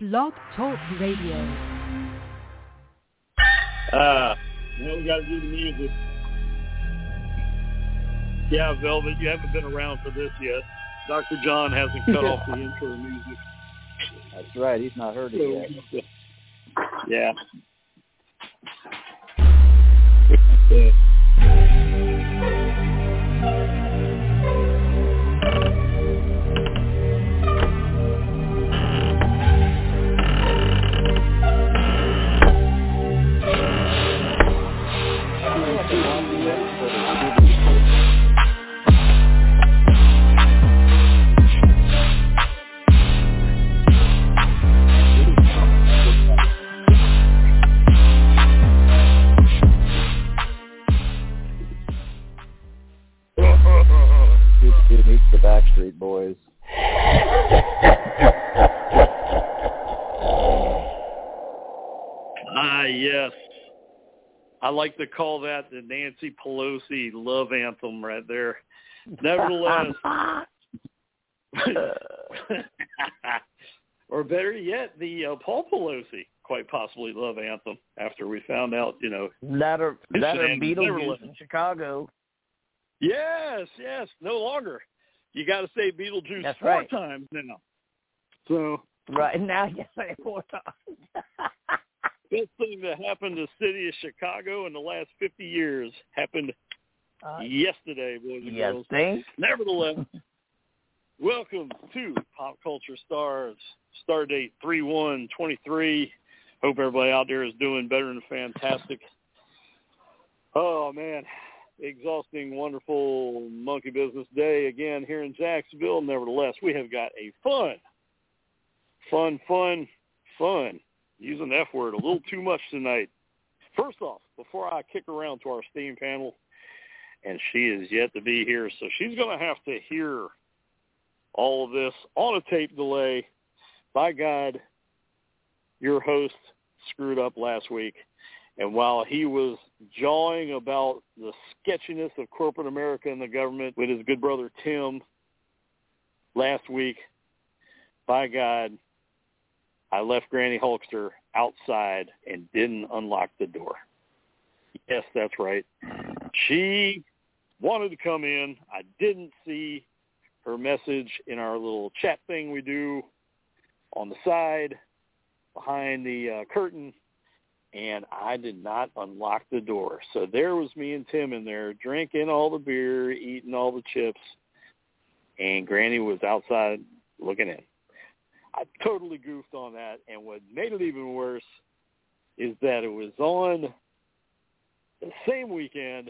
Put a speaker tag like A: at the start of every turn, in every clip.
A: Blog Talk Radio.
B: Now we got to do the music. Yeah, Velvet, you haven't been around for this yet. Dr. John hasn't cut off the intro music.
C: That's right. He's not heard it yet.
B: Yeah.
C: Meet the Backstreet Boys.
B: Yes. I like to call that the Nancy Pelosi love anthem right there. Nevertheless, or better yet, the Paul Pelosi quite possibly love anthem after we found out,
D: that are Beetlejuice in Chicago.
B: Yes, no longer. You got to say Beetlejuice
D: That's
B: four
D: right.
B: times now. So
D: right now, you say 4 times.
B: Best thing that happened to the city of Chicago in the last 50 years happened yesterday, boys and girls.
D: Think?
B: Nevertheless, welcome to Pop Culture Stars. Star date 3/1/23. Hope everybody out there is doing better than fantastic. Oh, man. Exhausting, wonderful monkey business day again here in Jacksonville. Nevertheless, we have got a fun, using the F word a little too much tonight. First off, before I kick around to our steam panel, and she is yet to be here, so she's going to have to hear all of this on a tape delay. By God, your host screwed up last week. And while he was jawing about the sketchiness of corporate America and the government with his good brother Tim last week, by God, I left Granny Hulkster outside and didn't unlock the door. Yes, that's right. She wanted to come in. I didn't see her message in our little chat thing we do on the side behind the curtain, and I did not unlock the door. So there was me and Tim in there drinking all the beer, eating all the chips, and Granny was outside looking in. I totally goofed on that, and what made it even worse is that it was on the same weekend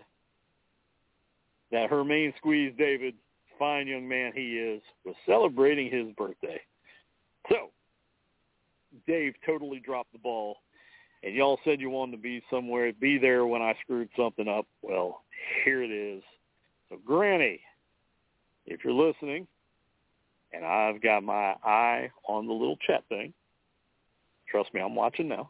B: that her main squeeze, David, fine young man he is, was celebrating his birthday. So, Dave totally dropped the ball, and y'all said you wanted to be there when I screwed something up. Well, here it is. So, Granny, if you're listening, and I've got my eye on the little chat thing. Trust me, I'm watching now.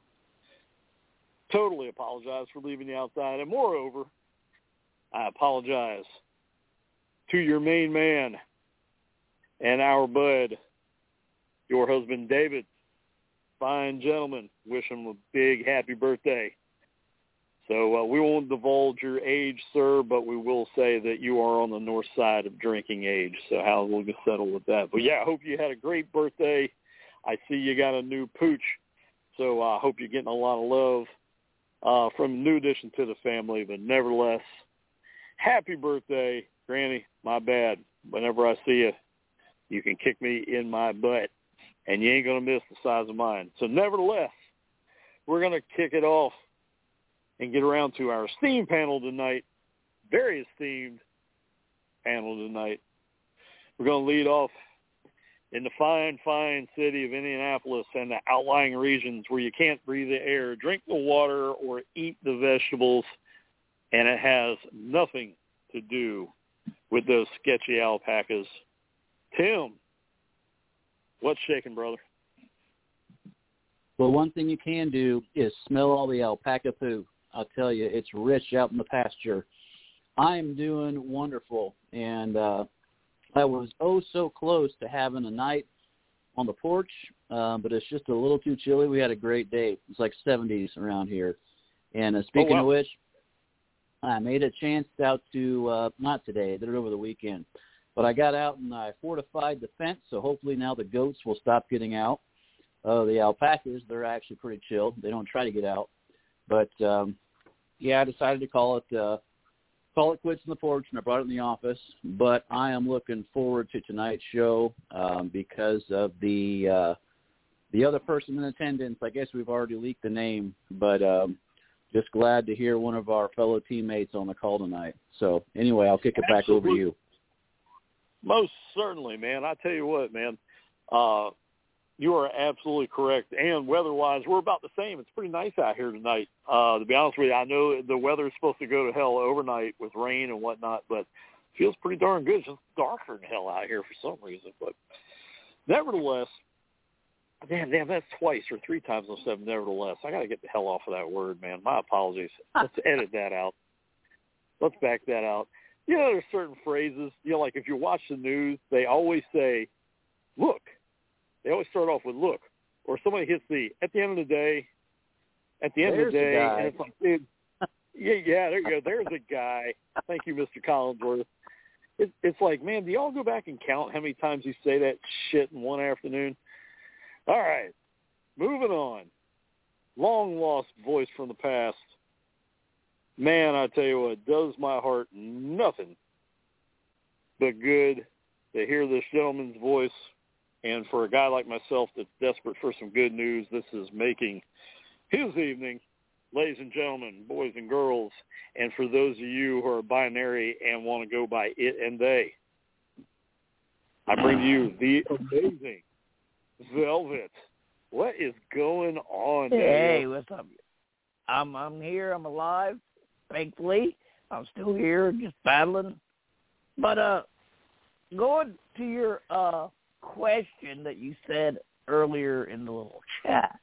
B: Totally apologize for leaving you outside. And moreover, I apologize to your main man and our bud, your husband, David. Fine gentleman. Wish him a big happy birthday. So we won't divulge your age, sir, but we will say that you are on the north side of drinking age. So how we'll get settled with that. But, yeah, I hope you had a great birthday. I see you got a new pooch. So I hope you're getting a lot of love from a new addition to the family. But nevertheless, happy birthday, Granny. My bad. Whenever I see you, you can kick me in my butt, and you ain't going to miss the size of mine. So nevertheless, we're going to kick it off and get around to our steam panel tonight, very esteemed panel tonight. We're going to lead off in the fine, fine city of Indianapolis and the outlying regions where you can't breathe the air, drink the water, or eat the vegetables, and it has nothing to do with those sketchy alpacas. Tim, what's shaking, brother?
C: Well, one thing you can do is smell all the alpaca poo. I'll tell you, it's rich out in the pasture. I am doing wonderful, and I was so close to having a night on the porch, but it's just a little too chilly. We had a great day. It's like 70s around here. And speaking of which, I made a chance out to, not today, I did it over the weekend, but I got out and I fortified the fence, so hopefully now the goats will stop getting out. The alpacas, they're actually pretty chilled. They don't try to get out. But, I decided to call it quits in the porch, and I brought it in the office. But I am looking forward to tonight's show because of the other person in attendance. I guess we've already leaked the name, but just glad to hear one of our fellow teammates on the call tonight. So, anyway, I'll kick it back over to you.
B: Most certainly, man. I tell you what, man, you are absolutely correct. And weather-wise, we're about the same. It's pretty nice out here tonight. To be honest with you, I know the weather is supposed to go to hell overnight with rain and whatnot, but it feels pretty darn good. It's just darker than hell out here for some reason. But nevertheless, damn, that's twice or three times I've said nevertheless. I got to get the hell off of that word, man. My apologies. Let's edit that out. Let's back that out. You know, there's certain phrases, like if you watch the news, they always say, look. They always start off with look. Or somebody hits at the end of the day, and it's like, dude, yeah, there you go. There's a guy. Thank you, Mr. Collinsworth. It's like, man, do y'all go back and count how many times you say that shit in one afternoon? All right, moving on. Long-lost voice from the past. Man, I tell you what, does my heart nothing but good to hear this gentleman's voice. And for a guy like myself that's desperate for some good news, this is making his evening. Ladies and gentlemen, boys and girls, and for those of you who are binary and want to go by it and they, I bring you the amazing Velvet. What is going on?
D: Hey, what's up? I'm here. I'm alive. Thankfully, I'm still here, just battling. But going to your question that you said earlier in the little chat,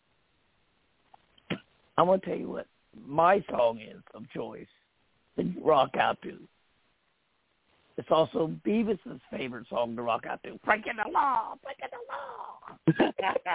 D: I'm going to tell you what my song is of choice to rock out to. It's also Beavis's favorite song to rock out to. Breaking the law, breaking the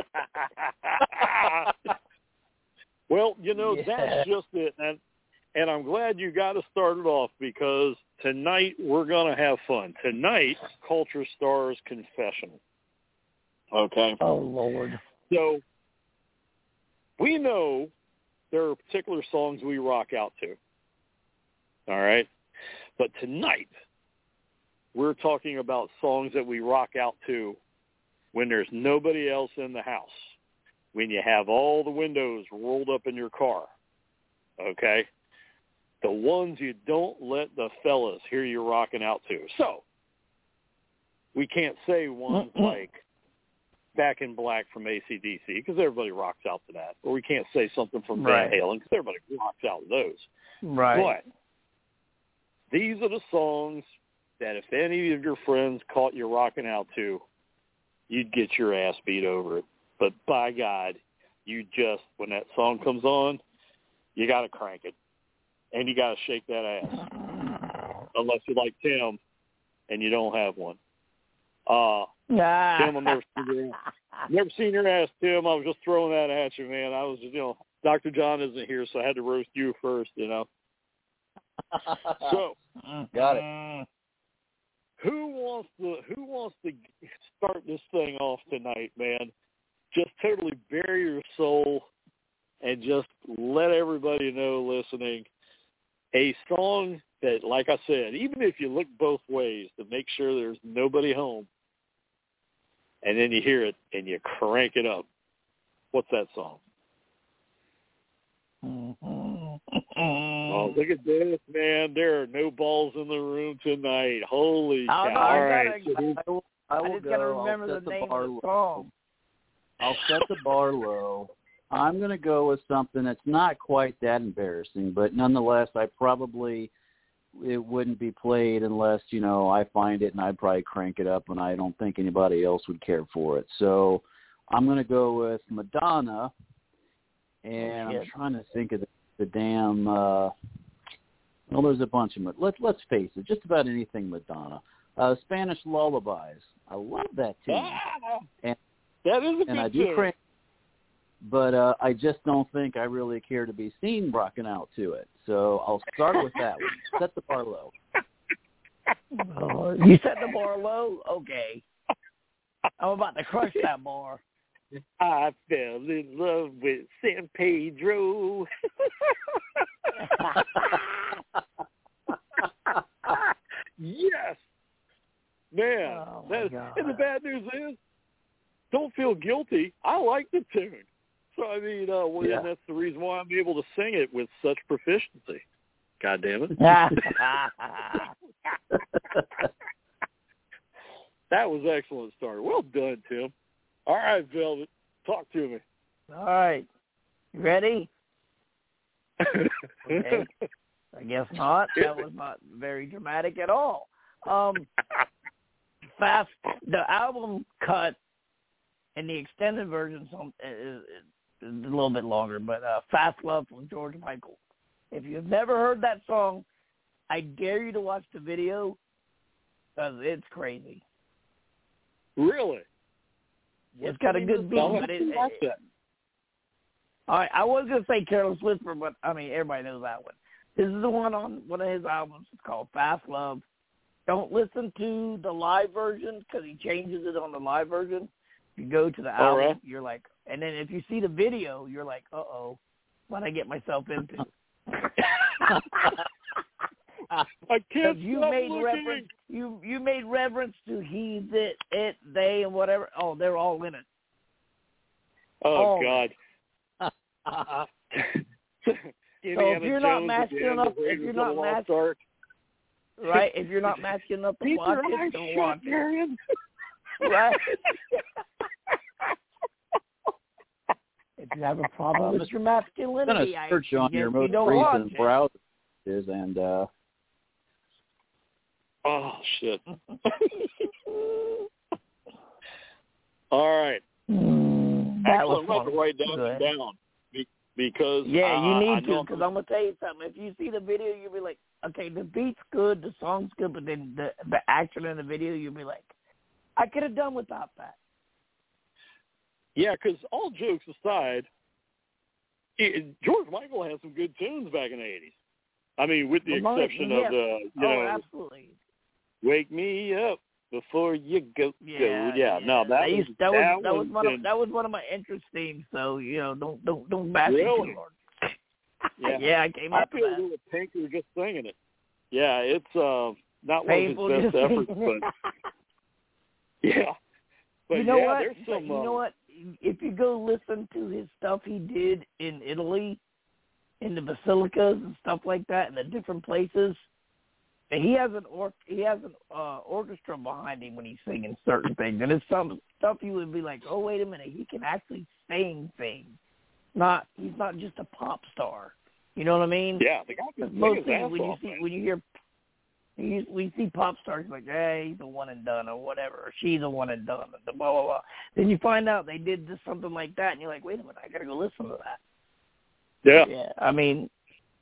B: law. Well, that's just it. And I'm glad you got us started off because tonight we're going to have fun. Tonight, Culture Stars Confessional. Okay?
D: Oh, Lord.
B: So we know there are particular songs we rock out to. All right? But tonight, we're talking about songs that we rock out to when there's nobody else in the house, when you have all the windows rolled up in your car. Okay? The ones you don't let the fellas hear you rocking out to. So, we can't say ones like Back in Black from AC/DC because everybody rocks out to that. Or we can't say something from Van Halen because everybody rocks out to those.
D: Right.
B: But these are the songs that if any of your friends caught you rocking out to, you'd get your ass beat over it. But by God, when that song comes on, you got to crank it. And you got to shake that ass. Unless you're like Tim and you don't have one. Tim, I've never seen your ass, Tim. I was just throwing that at you, man. I was, Dr. John isn't here, so I had to roast you first, So,
C: got it.
B: Who wants to start this thing off tonight, man? Just totally bare your soul and just let everybody know listening a song that, like I said, even if you look both ways to make sure there's nobody home, and then you hear it and you crank it up. What's that song? Oh, look at this, man. There are no balls in the room tonight. Holy cow. All right.
D: I just got to remember the name of the song.
C: I'll set the bar low. I'm going to go with something that's not quite that embarrassing, but nonetheless, it wouldn't be played unless, I find it and I'd probably crank it up and I don't think anybody else would care for it. So I'm going to go with Madonna, and I'm trying to think of the damn, there's a bunch of them. Let's face it, just about anything Madonna. Spanish Lullabies. I love that tune. And
B: That is a
C: and
B: good
C: I do
B: tune.
C: crank, but I just don't think I really care to be seen rocking out to it. So I'll start with that one. Set the bar low.
D: Oh, you set the bar low? Okay. I'm about to crush that bar.
B: I fell in love with San Pedro. Yes. Man,
D: Oh, my God.
B: and the bad news is, don't feel guilty. I like the tune. So, I mean, and that's the reason why I'm able to sing it with such proficiency. God damn it. That was excellent start. Well done, Tim. All right, Velvet, talk to me.
D: All right. You ready? Okay. I guess not. That was not very dramatic at all. The album cut and the extended version is a little bit longer, but Fast Love from George Michael. If you've never heard that song, I dare you to watch the video because it's crazy.
B: Really?
D: It's got a good beat, but all right, I was going to say Careless Whisper, but, I mean, everybody knows that one. This is the one on one of his albums. It's called Fast Love. Don't listen to the live version because he changes it on the live version. If you go to the album, you're like, and then if you see the video, you're like, uh-oh, what did I get myself into?
B: I can't
D: you
B: stop
D: made
B: looking.
D: reference. You made reference to he, it, they, and whatever. Oh, they're all in it.
B: Oh God.
D: So if you're not masculine enough, if you're not masculine, right? If you're not masculine enough to watch it, don't watch it. Right? If you have a problem with your masculinity,
C: I'm going to search on your most recent browsers and.
B: Oh shit! All right.
D: That was
B: I'm going to write that down because
D: you need to. Because I'm going to tell you something. If you see the video, you'll be like, okay, the beat's good, the song's good, but then the action in the video, you'll be like, I could have done without that.
B: Yeah, because all jokes aside, George Michael had some good tunes back in the 80s. I mean, with the exception of the,
D: absolutely.
B: Wake Me Up Before You Go.
D: Yeah.
B: No, that
D: was one of my interest themes. So don't bash it too hard. Yeah, I came up with that.
B: I feel a little pinker just singing it. Yeah, it's not
D: painful
B: one of his best efforts, but yeah. But
D: you know what?
B: There's some,
D: you know what? If you go listen to his stuff he did in Italy, in the basilicas and stuff like that, in the different places, and he has an orchestra behind him when he's singing certain things, and it's some stuff you would be like, oh wait a minute, he can actually sing things. He's not just a pop star. You know what I mean?
B: Yeah, the guy can sing his ass off,
D: we see pop stars like, hey, he's a one and done or whatever, or she's a one and done, and blah blah blah. Then you find out they did something like that, and you're like, wait a minute, I gotta go listen to that. Yeah. I mean,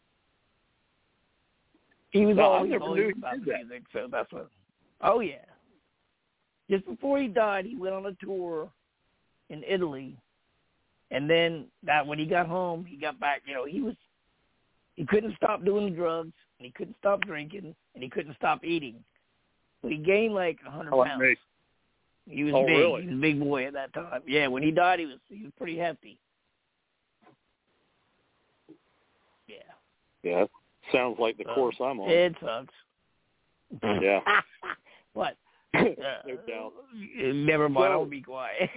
D: he was always about the music, so that's what. Oh yeah. Just before he died, he went on a tour in Italy, and then when he got home, he got back. He couldn't stop doing drugs, and he couldn't stop drinking, and he couldn't stop eating. So he gained like 100 pounds.
B: Mate.
D: He was big.
B: Really?
D: He was a big boy at that time. Yeah, when he died, he was pretty hefty.
B: Yeah, sounds like the course I'm on.
D: It sucks.
B: Yeah.
D: What?
B: No doubt.
D: Never mind. I'll be quiet.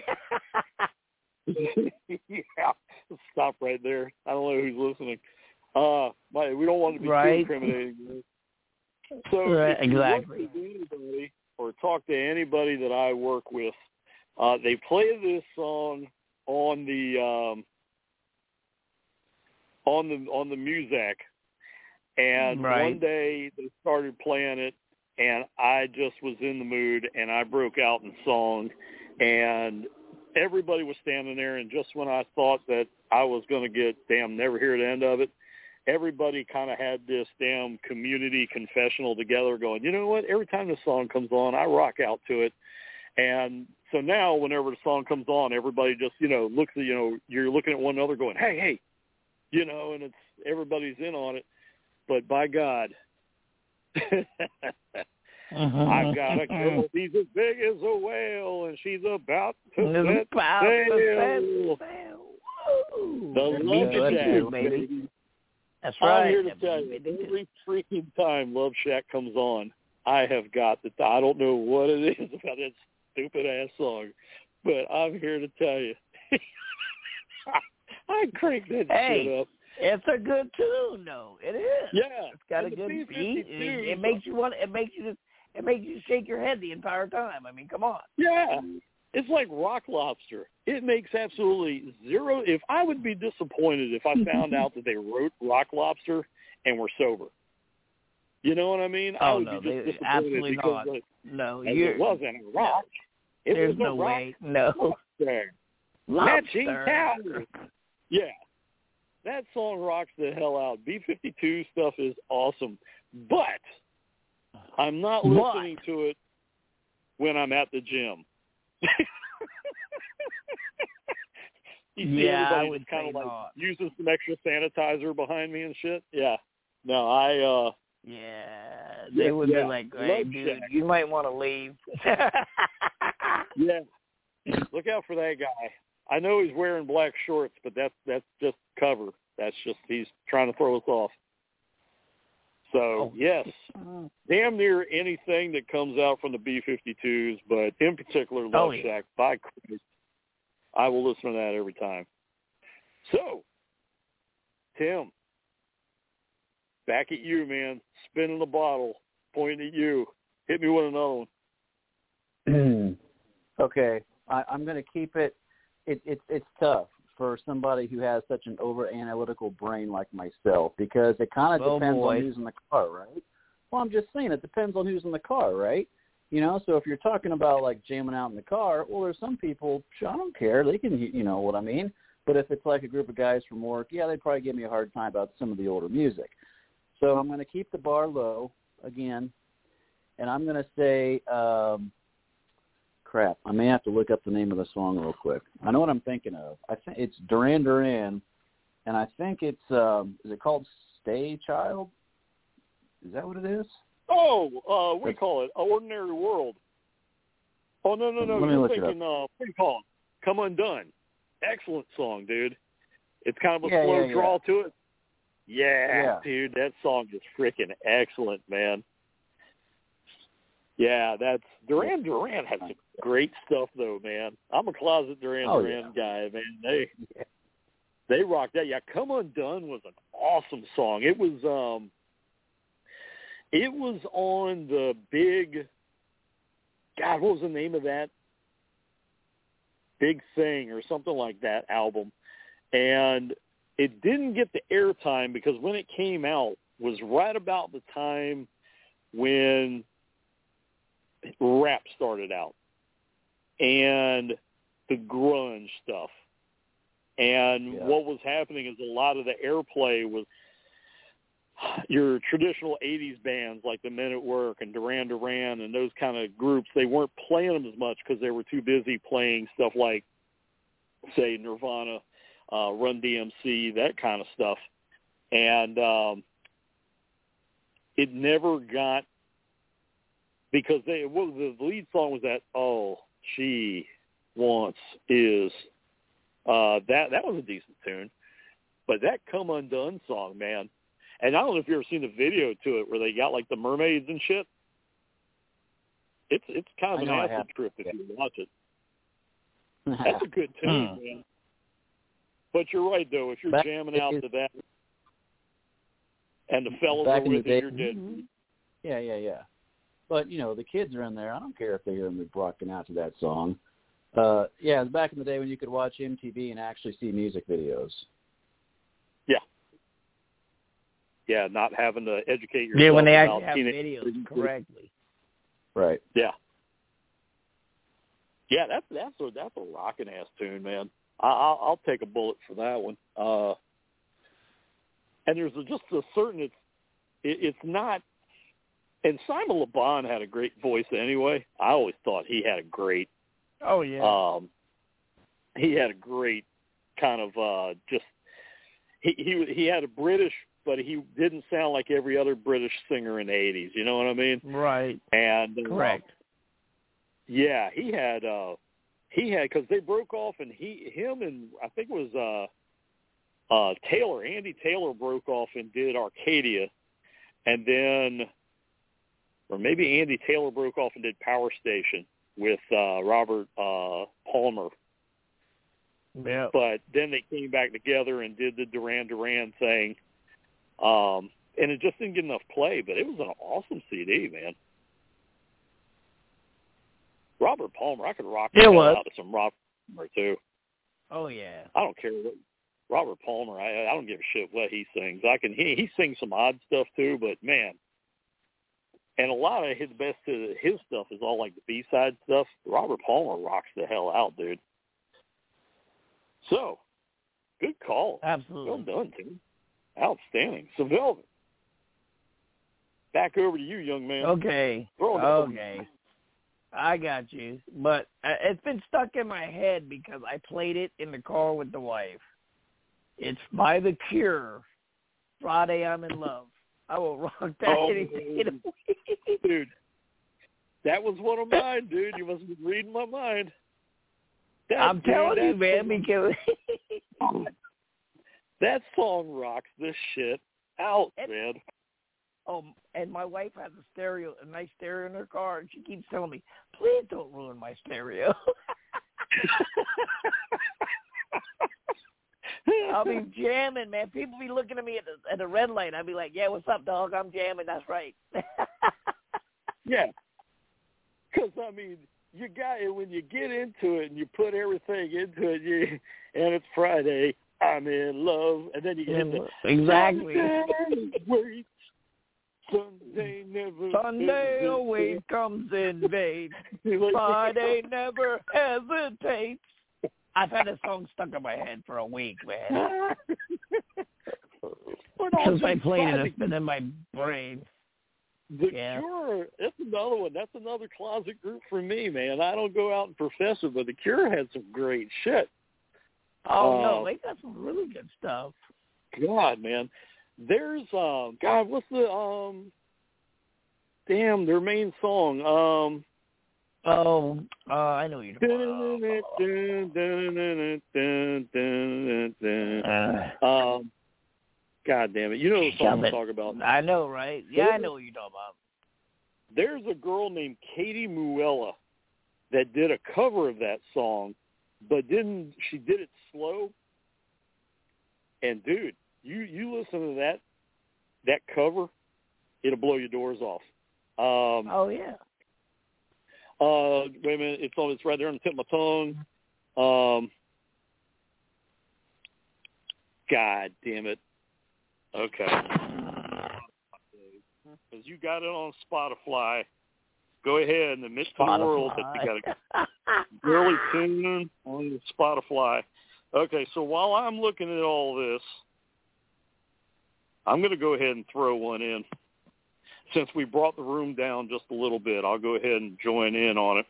B: Yeah. Stop right there. I don't know who's listening. We don't want to be too incriminating. So
D: exactly.
B: If you to anybody or talk to anybody that I work with, they play this song on the Muzak, and one day they started playing it, and I just was in the mood, and I broke out in song, and everybody was standing there, and just when I thought that I was going to get never hear the end of it, everybody kind of had this damn community confessional together going, you know what, every time this song comes on, I rock out to it. And So now whenever the song comes on, everybody just, looks at, you're looking at one another going, hey, and it's everybody's in on it. But by God, I've got a girl, she's as big as a whale, and she's about to set sail. The Love Shack, baby.
D: That's right.
B: I'm here to tell you, every freaking time Love Shack comes on, I have got I don't know what it is about that stupid-ass song, but I'm here to tell you. I crank that shit up.
D: It's a good tune, though. It is.
B: Yeah.
D: It's got a good beat. It makes you shake your head the entire time. I mean, come on.
B: Yeah. It's like Rock Lobster. It makes absolutely zero. If I would be disappointed if I found out that they wrote Rock Lobster and were sober. You know what I mean? I would be just disappointed
D: absolutely
B: because
D: not. No,
B: it wasn't rock.
D: There's no way. No.
B: Lobster. Matching cows. Yeah. That song rocks the hell out. B-52 stuff is awesome. But I'm not listening to it when I'm at the gym. You see
D: I
B: everybody
D: would
B: kind of like
D: not.
B: using some extra sanitizer behind me and shit? Yeah. No,
D: they would be like, hey, dude, you might want to leave.
B: Yeah. Look out for that guy. I know he's wearing black shorts, but that's just cover. That's just he's trying to throw us off. So, yes, damn near anything that comes out from the B-52s, but in particular Love Shack, by Christ, I will listen to that every time. So, Tim, back at you, man. Spinning the bottle, pointing at you. Hit me with another one.
C: Okay, I'm going to keep it. It's tough for somebody who has such an over-analytical brain like myself because it kind of depends on who's in the car, right? Well, I'm just saying it depends on who's in the car, right? So if you're talking about, like, jamming out in the car, well, there's some people, I don't care. They can, you know what I mean? But if it's like a group of guys from work, they'd probably give me a hard time about some of the older music. So I'm going to keep the bar low again, and I'm going to say crap, I may have to look up the name of the song real quick. I know what I'm thinking of. I think it's Duran Duran, and I think it's, is it called Stay Child? Is that what it is?
B: Oh, what do you call it? Ordinary World. Oh, no. You're thinking, what do you call it? Come Undone. Excellent song, dude. It's kind of a slow draw to it. Yeah, dude, that song is freaking excellent, man. Yeah, that's Duran Duran has some great stuff though, man. I'm a closet Duran Duran guy, man. They rock that. Yeah, Come Undone was an awesome song. It was on the big God, what was the name of that? Big Thing or something like that album. And it didn't get the airtime because when it came out was right about the time when rap started out and the grunge stuff. And what was happening is a lot of the airplay was your traditional 80s bands like the Men at Work and Duran Duran and those kind of groups. They weren't playing them as much because they were too busy playing stuff like, say, Nirvana, Run DMC, that kind of stuff. And it never got, because the lead song was that, Oh, She Wants Is, that was a decent tune. But that Come Undone song, man, and I don't know if you've ever seen the video to it where they got like the mermaids and shit. It's kind of an acid trip if you watch it. That's a good tune, man. But you're right, though. If you're jamming out to that and the fellas are with you, you're dead.
C: Yeah. But, the kids are in there. I don't care if they hear me rocking out to that song. It was back in the day when you could watch MTV and actually see music videos.
B: Yeah, not having to educate yourself.
D: Yeah, when they actually have videos correctly.
C: Right.
B: Yeah. Yeah, that's a rocking ass tune, man. I'll take a bullet for that one. And there's just a certain it's not. And Simon Le Bon had a great voice anyway. I always thought he had a great
D: Oh, yeah.
B: He had a great kind of just he had a British, but he didn't sound like every other British singer in the 80s. You know what I mean?
D: Right.
B: And
D: Correct.
B: Yeah, he had because they broke off, and him and I think it was Andy Taylor broke off and did Arcadia, and then, or maybe Andy Taylor broke off and did Power Station with Robert Palmer.
D: Yeah.
B: But then they came back together and did the Duran Duran thing, and it just didn't get enough play. But it was an awesome CD, man. Robert Palmer, I could rock the hell out of some Robert Palmer too.
D: Oh yeah.
B: I don't care what Robert Palmer. I don't give a shit what he sings. He sings some odd stuff too, but man, and a lot of his best of his stuff is all like the B-side stuff. Robert Palmer rocks the hell out, dude. So, good call.
D: Absolutely.
B: Well done, Tim. Outstanding. So, Velvet, back over to you, young man.
D: Okay. I got you. But it's been stuck in my head because I played it in the car with the wife. It's by The Cure, Friday I'm in Love. I will rock that any day of the week.
B: Dude, that was one of mine, dude. You must be reading my mind.
D: I'm telling you, man, because
B: that song rocks this shit out, man.
D: Oh, and my wife has a nice stereo in her car, and she keeps telling me, please don't ruin my stereo. I'll be jamming, man. People be looking at me at the red light. I'll be like, yeah, what's up, dog? I'm jamming. That's right.
B: Yeah. Because, I mean, you got it when you get into it and you put everything into it, and it's Friday, I'm in love, and then you get into
D: exactly.
B: Wait, Sunday never.
D: Sunday always comes in vain. Friday never hesitates. I've had a song stuck in my head for a week, man. Since I played it, it's been in my brain.
B: The Cure, that's another one. That's another closet group for me, man. I don't go out and profess it, but The Cure had some great shit.
D: Oh, no, they got some really good stuff.
B: God, man. There's, God, what's the, their main song?
D: I know you're talking about.
B: God damn it. You know the song I'm talking about.
D: I know, right? Yeah, I know what you're talking about.
B: There's a girl named Katie Muella that did a cover of that song, but she did it slow. And, dude, you listen to that cover, it'll blow your doors off.
D: Oh, yeah.
B: Wait a minute. It's right there on the tip of my tongue. God damn it. Okay. Because you got it on Spotify. Go ahead and admit to the world that you got a girly tune on Spotify. Okay, so while I'm looking at all this, I'm going to go ahead and throw one in. Since we brought the room down just a little bit, I'll go ahead and join in on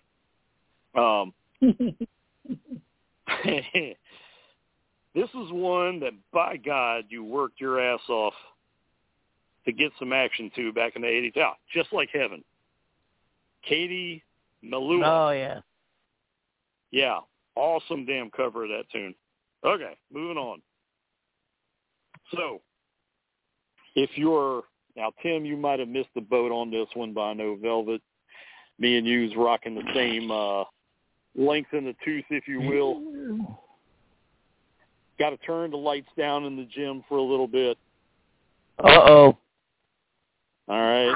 B: it. This is one that, by God, you worked your ass off to get some action to back in the 80s. Yeah, Just Like Heaven. Katie Melua.
D: Oh, yeah.
B: Yeah, awesome damn cover of that tune. Okay, moving on. So, now, Tim, you might have missed the boat on this one, but I know Velvet, me and you's rocking the same length in the tooth, if you will. Got to turn the lights down in the gym for a little bit.
D: Uh-oh.
B: All right.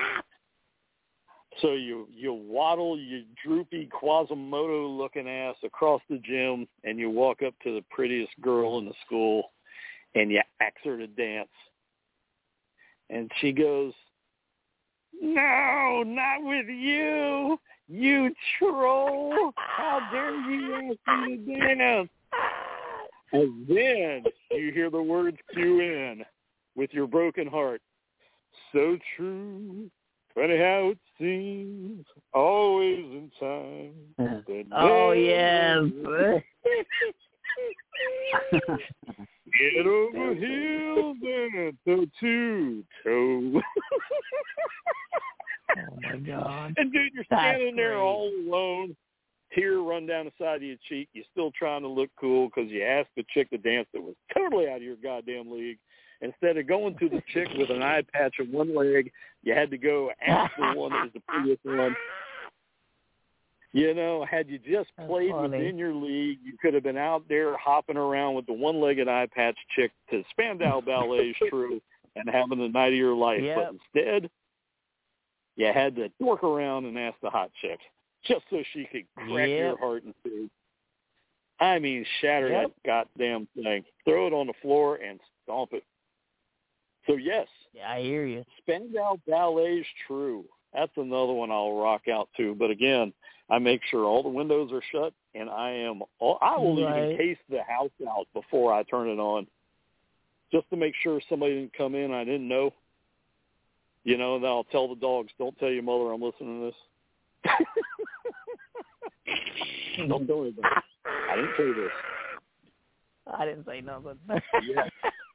B: So you waddle your droopy Quasimodo-looking ass across the gym, and you walk up to the prettiest girl in the school, and you ask her to dance. And she goes, "No, not with you, you troll. How dare you ask me to dance?" And then you hear the words cue in with your broken heart. So true, Funny how it seems, always in time.
D: Oh, yes.
B: Get over heels and toe-to-toe.
D: Oh, my God.
B: And, dude, you're standing there all alone, tear run down the side of your cheek. You're still trying to look cool because you asked the chick to dance that was totally out of your goddamn league. Instead of going to the chick with an eye patch on one leg, you had to go ask the one that was the prettiest one. You know, had you just played within your league, you could have been out there hopping around with the one-legged eye patch chick to Spandau Ballet's True and having the night of your life.
D: Yep.
B: But instead, you had to work around and ask the hot chick just so she could crack your heart in two. I mean, shatter that goddamn thing. Throw it on the floor and stomp it. So, yes.
D: Yeah, I hear you.
B: Spandau Ballet's True. That's another one I'll rock out to. But, again, I make sure all the windows are shut, and I will even case the house out before I turn it on, just to make sure somebody didn't come in I didn't know. You know, and then I'll tell the dogs, don't tell your mother I'm listening to this. Don't tell anybody. I didn't say this.
D: I didn't say nothing.
B: Yet.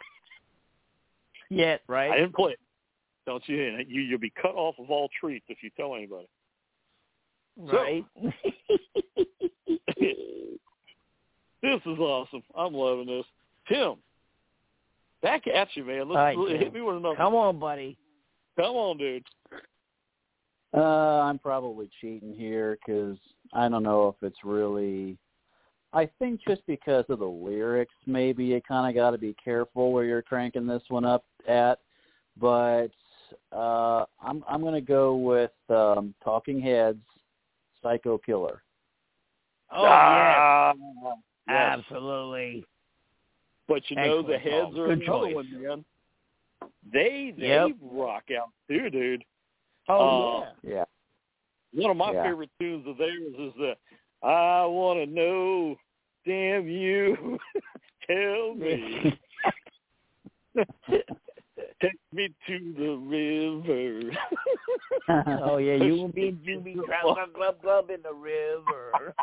D: Yet, right?
B: I didn't play it. Don't you? You'll be cut off of all treats if you tell anybody.
D: Right.
B: So, this is awesome. I'm loving this. Tim, back at you, man. Let's hit me with another.
D: Come on, buddy.
B: Come on, dude.
C: I'm probably cheating here because I don't know if it's really – I think just because of the lyrics, maybe you kind of got to be careful where you're cranking this one up at. But I'm going to go with Talking Heads, Psycho Killer.
D: Oh, yes. Absolutely.
B: But you know, the Heads are another one, man. They rock out too, dude.
D: Oh,
C: yeah.
B: One of my favorite tunes of theirs is the I Want to Know, Damn You, Tell Me. Take me to the river.
D: Oh, yeah, you be glub in the river.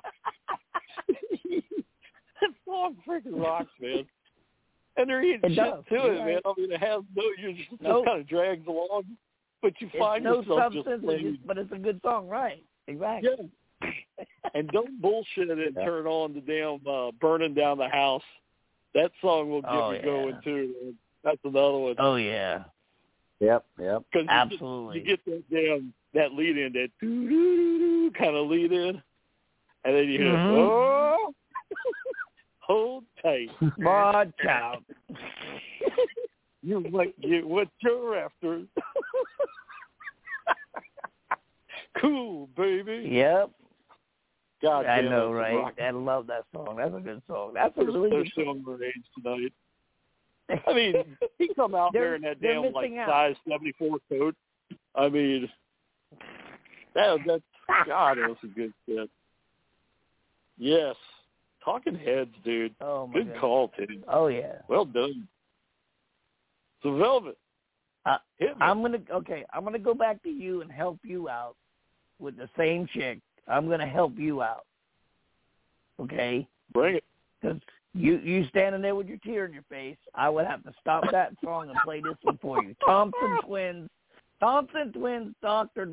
B: That song freaking rocks, man. And there ain't shit to it, man. I mean, it has it just kind of drags along. But you find yourself just playing.
D: But it's a good song, right? Exactly.
B: Yeah. And don't bullshit and turn on the damn Burning Down the House. That song will get me going, too, man. That's another one.
D: Oh, yeah.
C: Yep.
D: Absolutely.
B: You get that lead in, that doo-doo-doo-doo kind of lead in, and then you hear, oh, hold tight.
D: Watch out.
B: You might get what you're after. Cool, baby.
D: Yep.
B: God damn,
D: I know, right?
B: Rock.
D: I love that song. That's a good song. That's a really good song.
B: Our age tonight. I mean, he come out there in that damn size 74 coat. I mean, that's God, that was a good shit. Yes, Talking Heads, dude.
D: Oh my
B: good call, dude.
D: Oh yeah.
B: Well done. So Velvet,
D: I'm gonna go back to you and help you out with the same chick. I'm gonna help you out. Okay.
B: Bring it.
D: Because you standing there with your tear in your face, I would have to stop that song and play this one for you. Thompson Twins, Doctor.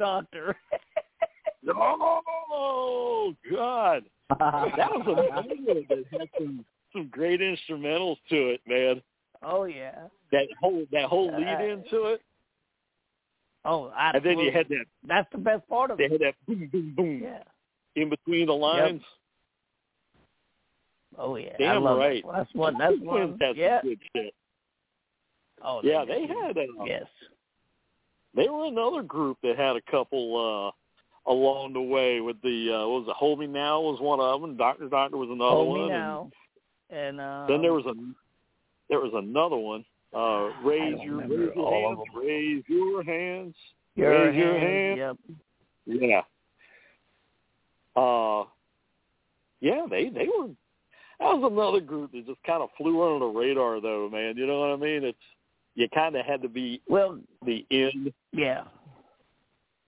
B: Oh God, that was a movie that had some great instrumentals to it, man.
D: Oh yeah.
B: That whole lead into it.
D: Oh, absolutely.
B: And then you had that.
D: That's the best part of it.
B: They had that boom, boom, boom.
D: Yeah.
B: In between the lines.
D: Yep. Oh yeah.
B: Damn
D: I love
B: right.
D: That. That's one. That's one.
B: That's
D: yeah.
B: good shit.
D: Oh
B: yeah, they had.
D: Yes.
B: They were another group that had a couple along the way with the what was it? Hold Me Now was one of them. Doctor was another one.
D: Hold Me Now. And
B: then there was another one. Raise your hands. Raise your hands. Raise your hands.
D: Yep.
B: Yeah. Yeah, they were. That was another group that just kind of flew under the radar, though, man. You know what I mean? You kind of had to be
D: the
B: in.
D: Yeah.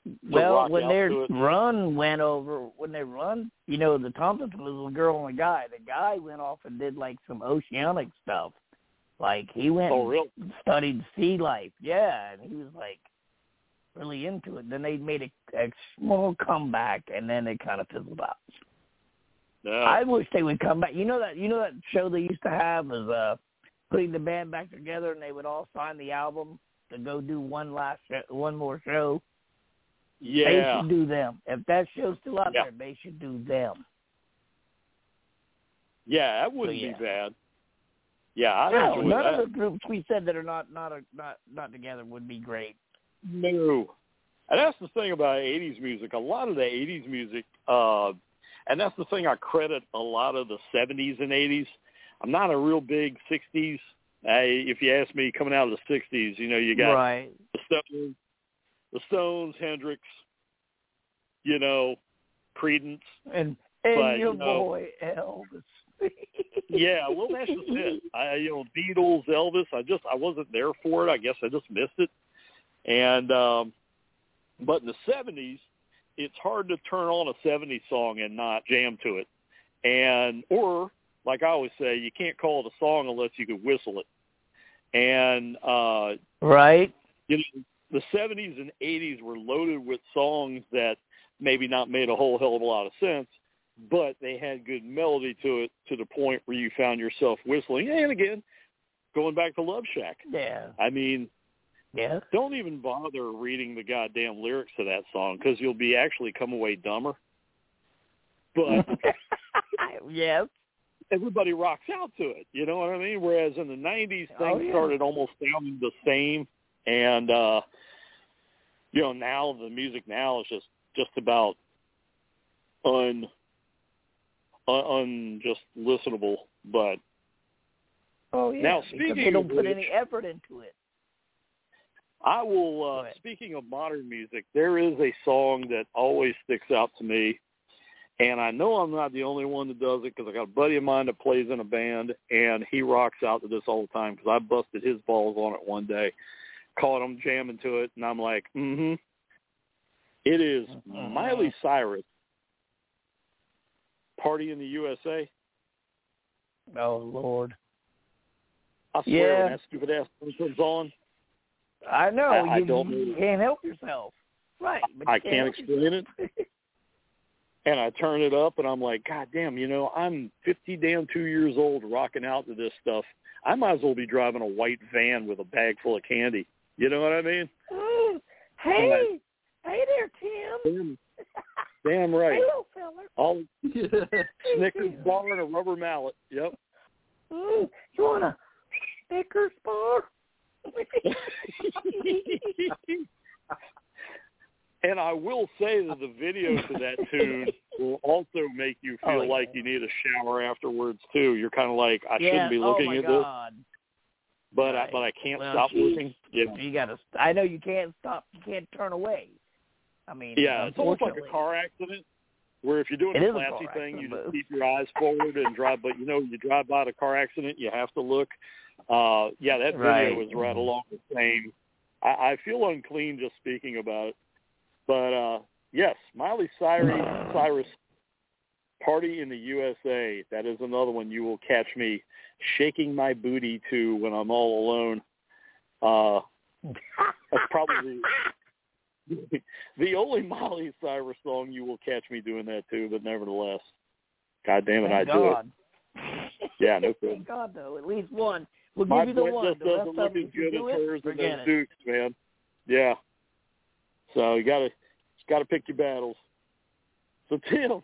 D: Well, when their
B: to it.
D: run went over, the Thompsons was a girl and a guy. The guy went off and did like some oceanic stuff. Like he went and studied sea life. Yeah, and he was like really into it. Then they made a small comeback, and then it kind of fizzled out.
B: No.
D: I wish they would come back. You know that show they used to have was putting the band back together, and they would all sign the album to go do one more show.
B: Yeah.
D: They should do them. If that show's still out there, they should do them.
B: Yeah, that wouldn't be bad. Yeah, I'd enjoy
D: none
B: that.
D: of the groups we said that are not together would be great.
B: No. And that's the thing about 80s music. A lot of the 80s music, and that's the thing I credit a lot of the 70s and 80s. I'm not a real big 60s. If you ask me, coming out of the 60s, you got the Stones, Hendrix, Creedence.
D: And your boy Elvis.
B: Yeah, well, that's just it. Beatles, Elvis. I wasn't there for it. I guess I just missed it. And but in the 70s, it's hard to turn on a 70s song and not jam to it. Or like I always say, you can't call it a song unless you can whistle it. And
D: right,
B: the 70s and 80s were loaded with songs that maybe not made a whole hell of a lot of sense, but they had good melody to it, to the point where you found yourself whistling. And again, going back to Love Shack.
D: Yeah.
B: I mean, don't even bother reading the goddamn lyrics to that song, because you'll be actually come away dumber. But
D: yes,
B: everybody rocks out to it. You know what I mean? Whereas in the 90s, things started almost sounding the same. And, now the music now is just about just listenable. But now, speaking
D: they don't
B: of
D: put
B: which,
D: any effort into it.
B: I will, speaking of modern music, there is a song that always sticks out to me. And I know I'm not the only one that does it, because I got a buddy of mine that plays in a band, and he rocks out to this all the time, because I busted his balls on it one day, caught him jamming to it, and I'm like, It is Miley Cyrus, Party in the USA.
D: Oh, Lord.
B: I swear, when that stupid-ass thing comes on,
D: I know.
B: I don't know.
D: You can't help yourself. Right. But
B: I can't explain it. And I turn it up, and I'm like, God damn, I'm 52 years old rocking out to this stuff. I might as well be driving a white van with a bag full of candy. You know what I mean?
D: Hey there, Tim.
B: Damn right.
D: Hey, little feller.
B: All Snickers bar and a rubber mallet. Yep.
D: You want a Snickers bar?
B: And I will say that the video to that tune will also make you feel like you need a shower afterwards too. You're kind of like, I shouldn't be looking at this, but I can't stop looking. Yeah.
D: You gotta. I know you can't stop. You can't turn away. I mean,
B: it's almost like a car accident, where if you're doing a classy thing, you just keep your eyes forward and drive. But you drive by the car accident, you have to look. That video was right along the same. I feel unclean just speaking about it. But, yes, Miley Cyrus, Party in the USA. That is another one you will catch me shaking my booty to when I'm all alone. That's probably the only Miley Cyrus song you will catch me doing that to, but nevertheless, God damn it, I do it. Yeah, no problem.
D: Thank God, though, at least one. We'll
B: My
D: give you the one.
B: Just doesn't look as good as hers and those Dukes, man. Yeah. So you gotta pick your battles. So Tim,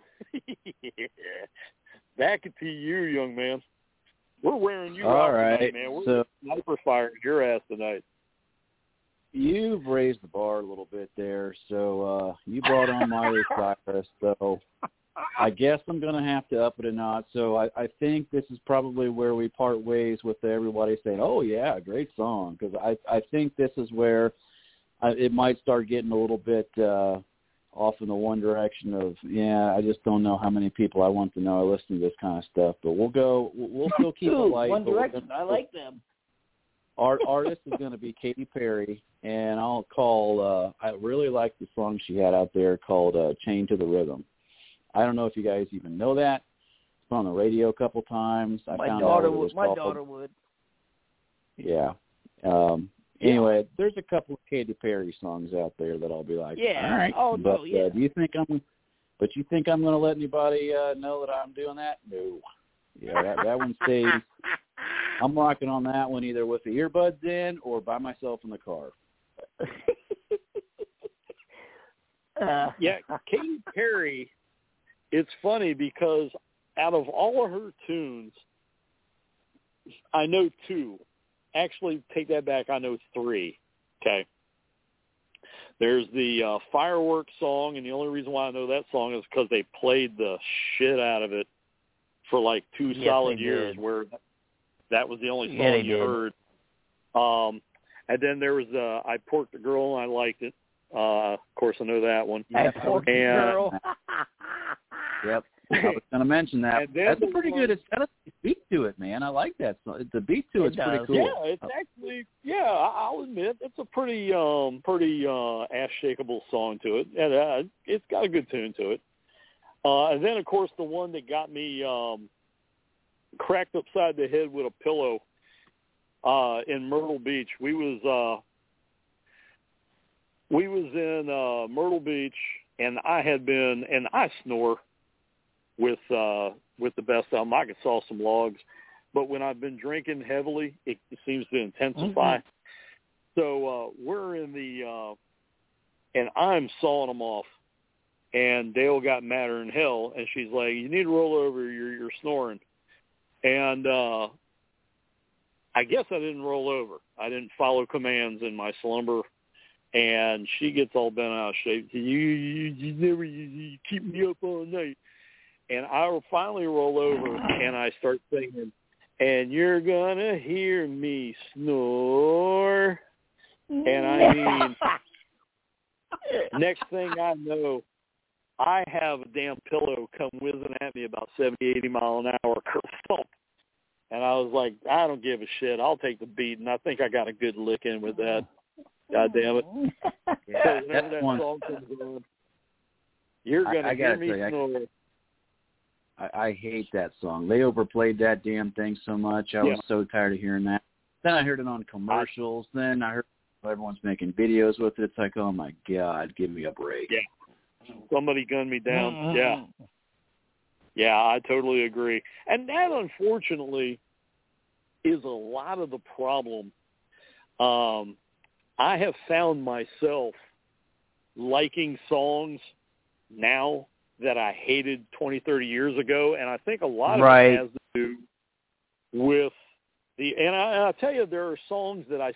B: back to you, young man. We're wearing you out tonight, man. We're sniper firing your ass tonight.
C: You've raised the bar a little bit there, so you brought on Miley Cyrus, so I guess I'm going to have to up it a notch. So I think this is probably where we part ways with everybody saying, oh, yeah, great song, because I think this is where it might start getting a little bit off in the one direction of, I just don't know how many people I want to know I listen to this kind of stuff. But we'll still keep it light.
D: One Direction, I like them.
C: Our artist is going to be Katy Perry, and I'll call. I really like the song she had out there called "Chained to the Rhythm." I don't know if you guys even know that. It's been on the radio a couple times.
D: My daughter would.
C: Yeah. Anyway, there's a couple of Katy Perry songs out there that I'll be like,
D: yeah.
C: All right.
D: Oh
C: but,
D: no, yeah.
C: Do you think I'm going to let anybody know that I'm doing that? No. Yeah, that one stays. I'm rocking on that one either with the earbuds in or by myself in the car.
B: Yeah, Katy Perry, it's funny because out of all of her tunes, I know two. Actually, take that back, I know three, okay? There's the Fireworks song, and the only reason why I know that song is because they played the shit out of it for like two solid years where that was the only song you heard. And then there was I Porked the Girl, and I liked it. Of course, I know that one.
D: I Porked the Girl.
C: Yep. I was going to mention that. That's a pretty good. It's got a beat to it, man. I like that song. The beat to it's pretty cool.
B: Yeah, it's actually. Yeah, I'll admit it's a pretty ass shakeable song to it, and it's got a good tune to it. And then, of course, the one that got me cracked upside the head with a pillow in Myrtle Beach. We was in Myrtle Beach, and I snore with the best of them. I could saw some logs, but when I've been drinking heavily, it seems to intensify. Mm-hmm. So we're in the and I'm sawing them off, and Dale got madder than hell, and she's like, "You need to roll over. You're snoring." And I guess I didn't roll over. I didn't follow commands in my slumber, and she gets all bent out of shape. You keep me up all night. And I finally roll over, and I start singing, and you're going to hear me snore. And I mean, next thing I know, I have a damn pillow come whizzing at me about 70, 80 mile an hour, thump. And I was like, I don't give a shit. I'll take the beat, and I think I got a good lick in with that. God damn it.
C: Yeah,
B: so whenever that song comes on, you're going to hear me snore.
C: I hate that song. They overplayed that damn thing so much. I was so tired of hearing that. Then I heard it on commercials. Then I heard everyone's making videos with it. It's like, oh, my God, give me a break.
B: Yeah. Somebody gunned me down. Mm-hmm. Yeah, I totally agree. And that, unfortunately, is a lot of the problem. I have found myself liking songs now that I hated 20, 30 years ago, and I think a lot of it has to do with and I'll tell you, there are songs that I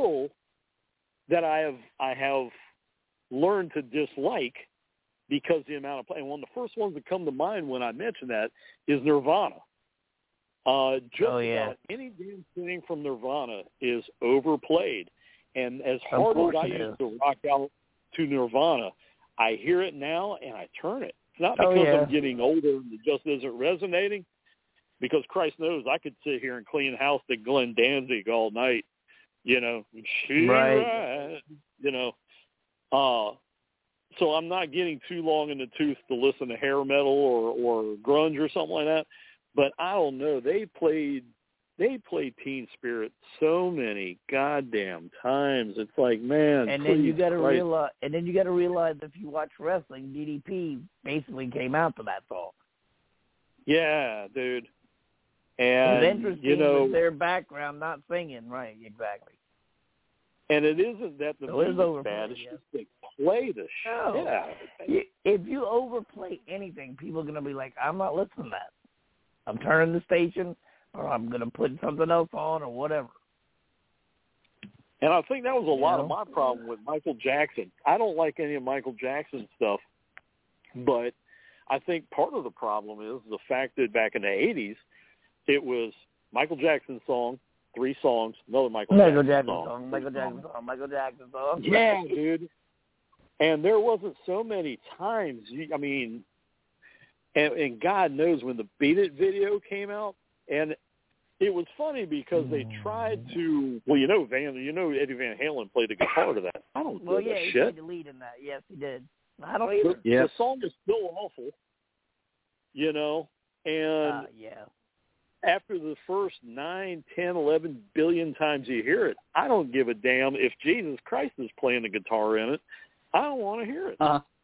B: have learned to dislike because the amount of play. And one of the first ones that come to mind when I mention that is Nirvana. About any damn thing from Nirvana is overplayed. And as hard as I used to rock out to Nirvana, I hear it now and I turn it. It's not because I'm getting older and it just isn't resonating, because Christ knows I could sit here and clean house to Glenn Danzig all night, you know. Right. You know. So I'm not getting too long in the tooth to listen to hair metal or grunge or something like that. But I don't know. They played Teen Spirit so many goddamn times. It's like, man.
D: And then you got to realize. And then you got to realize, if you watch wrestling, DDP basically came out to that song. Yeah,
B: dude. And
D: it's interesting, with their background, not singing, right? Exactly.
B: And it isn't that the music's bad. It's just they play the shit out of it.
D: If you overplay anything, people are going to be like, I'm not listening to that. I'm turning the station, or I'm going to put something else on, or whatever.
B: And I think that was a lot of my problem with Michael Jackson. I don't like any of Michael Jackson's stuff, but I think part of the problem is the fact that back in the 80s, it was Michael Jackson's song, 3 songs, another Michael Jackson song.
D: Michael Jackson song.
B: Yeah, dude. And there wasn't so many times, and God knows when the Beat It video came out, and it was funny because they tried to. Well, Eddie Van Halen played the guitar to that. I don't know that
D: he
B: shit.
D: played the lead in that. Yes, he did. I don't either.
B: The song is still awful, and after the first 9, 10, 11 billion times you hear it, I don't give a damn if Jesus Christ is playing the guitar in it. I don't want to hear it.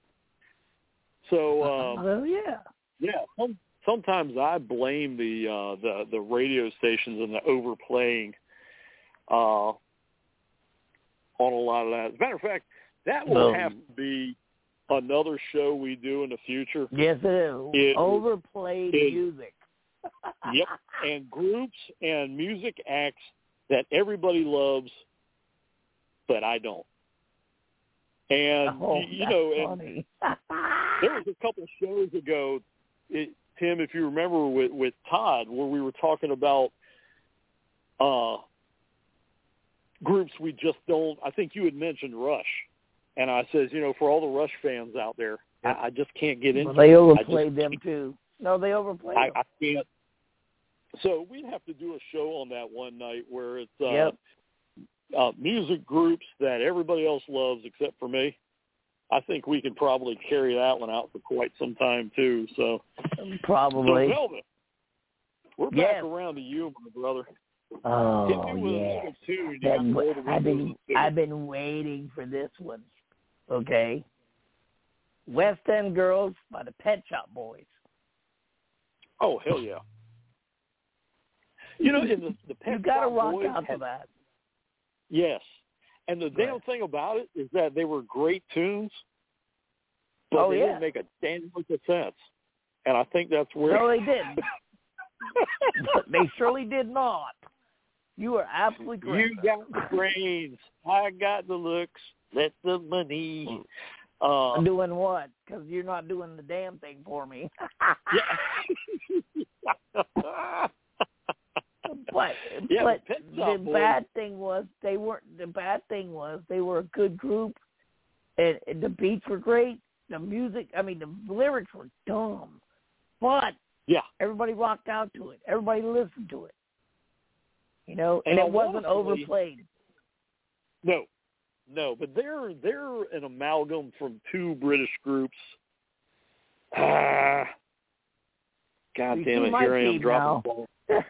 B: Sometimes I blame the radio stations and the overplaying on a lot of that. As a matter of fact, that will have to be another show we do in the future.
D: Yes, it is. Overplayed music.
B: Yep, and groups and music acts that everybody loves, but I don't. And,
D: funny.
B: There was a couple shows ago, Tim, if you remember, with Todd, where we were talking about groups we just don't. I think you had mentioned Rush, and I says, for all the Rush fans out there, I just can't get into.
D: They overplayed them too. No, they overplayed them.
B: I can't. So we'd have to do a show on that one night where it's music groups that everybody else loves except for me. I think we could probably carry that one out for quite some time too. So
D: probably.
B: So Velvet, we're back around to you, my brother.
D: Oh yeah. I've been waiting for this one. Okay. West End Girls by the Pet Shop Boys.
B: Oh hell yeah. In the Pet
D: you gotta
B: Shop
D: rock
B: Boys
D: out to that.
B: Yes. And the damn thing about it is that they were great tunes, but they didn't make a damn lick of sense. And I think that's where...
D: No, they didn't. They surely did not. You are absolutely correct.
B: You got the brains. I got the looks. Let the money...
D: doing what? Because you're not doing the damn thing for me. But the bad thing was they were a good group, and the beats were great. The music, the lyrics were dumb, but everybody rocked out to it. Everybody listened to it, and it wasn't overplayed.
B: No, but they're an amalgam from two British groups. God damn it! Here I am dropping the ball.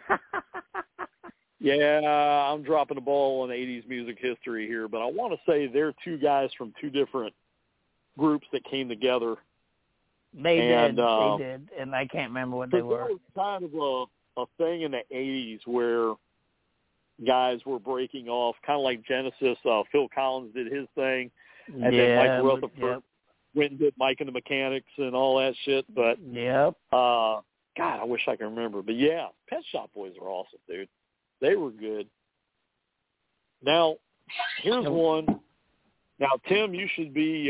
B: Yeah, I'm dropping the ball on 80s music history here, but I want to say they're two guys from two different groups that came together.
D: They did, and I can't remember what they were.
B: There was kind of a thing in the 80s where guys were breaking off, kind of like Genesis. Phil Collins did his thing, and then Mike Rutherford went and did Mike and the Mechanics and all that shit. But God, I wish I could remember. But yeah, Pet Shop Boys are awesome, dude. They were good. Now, here's one. Now, Tim, you should be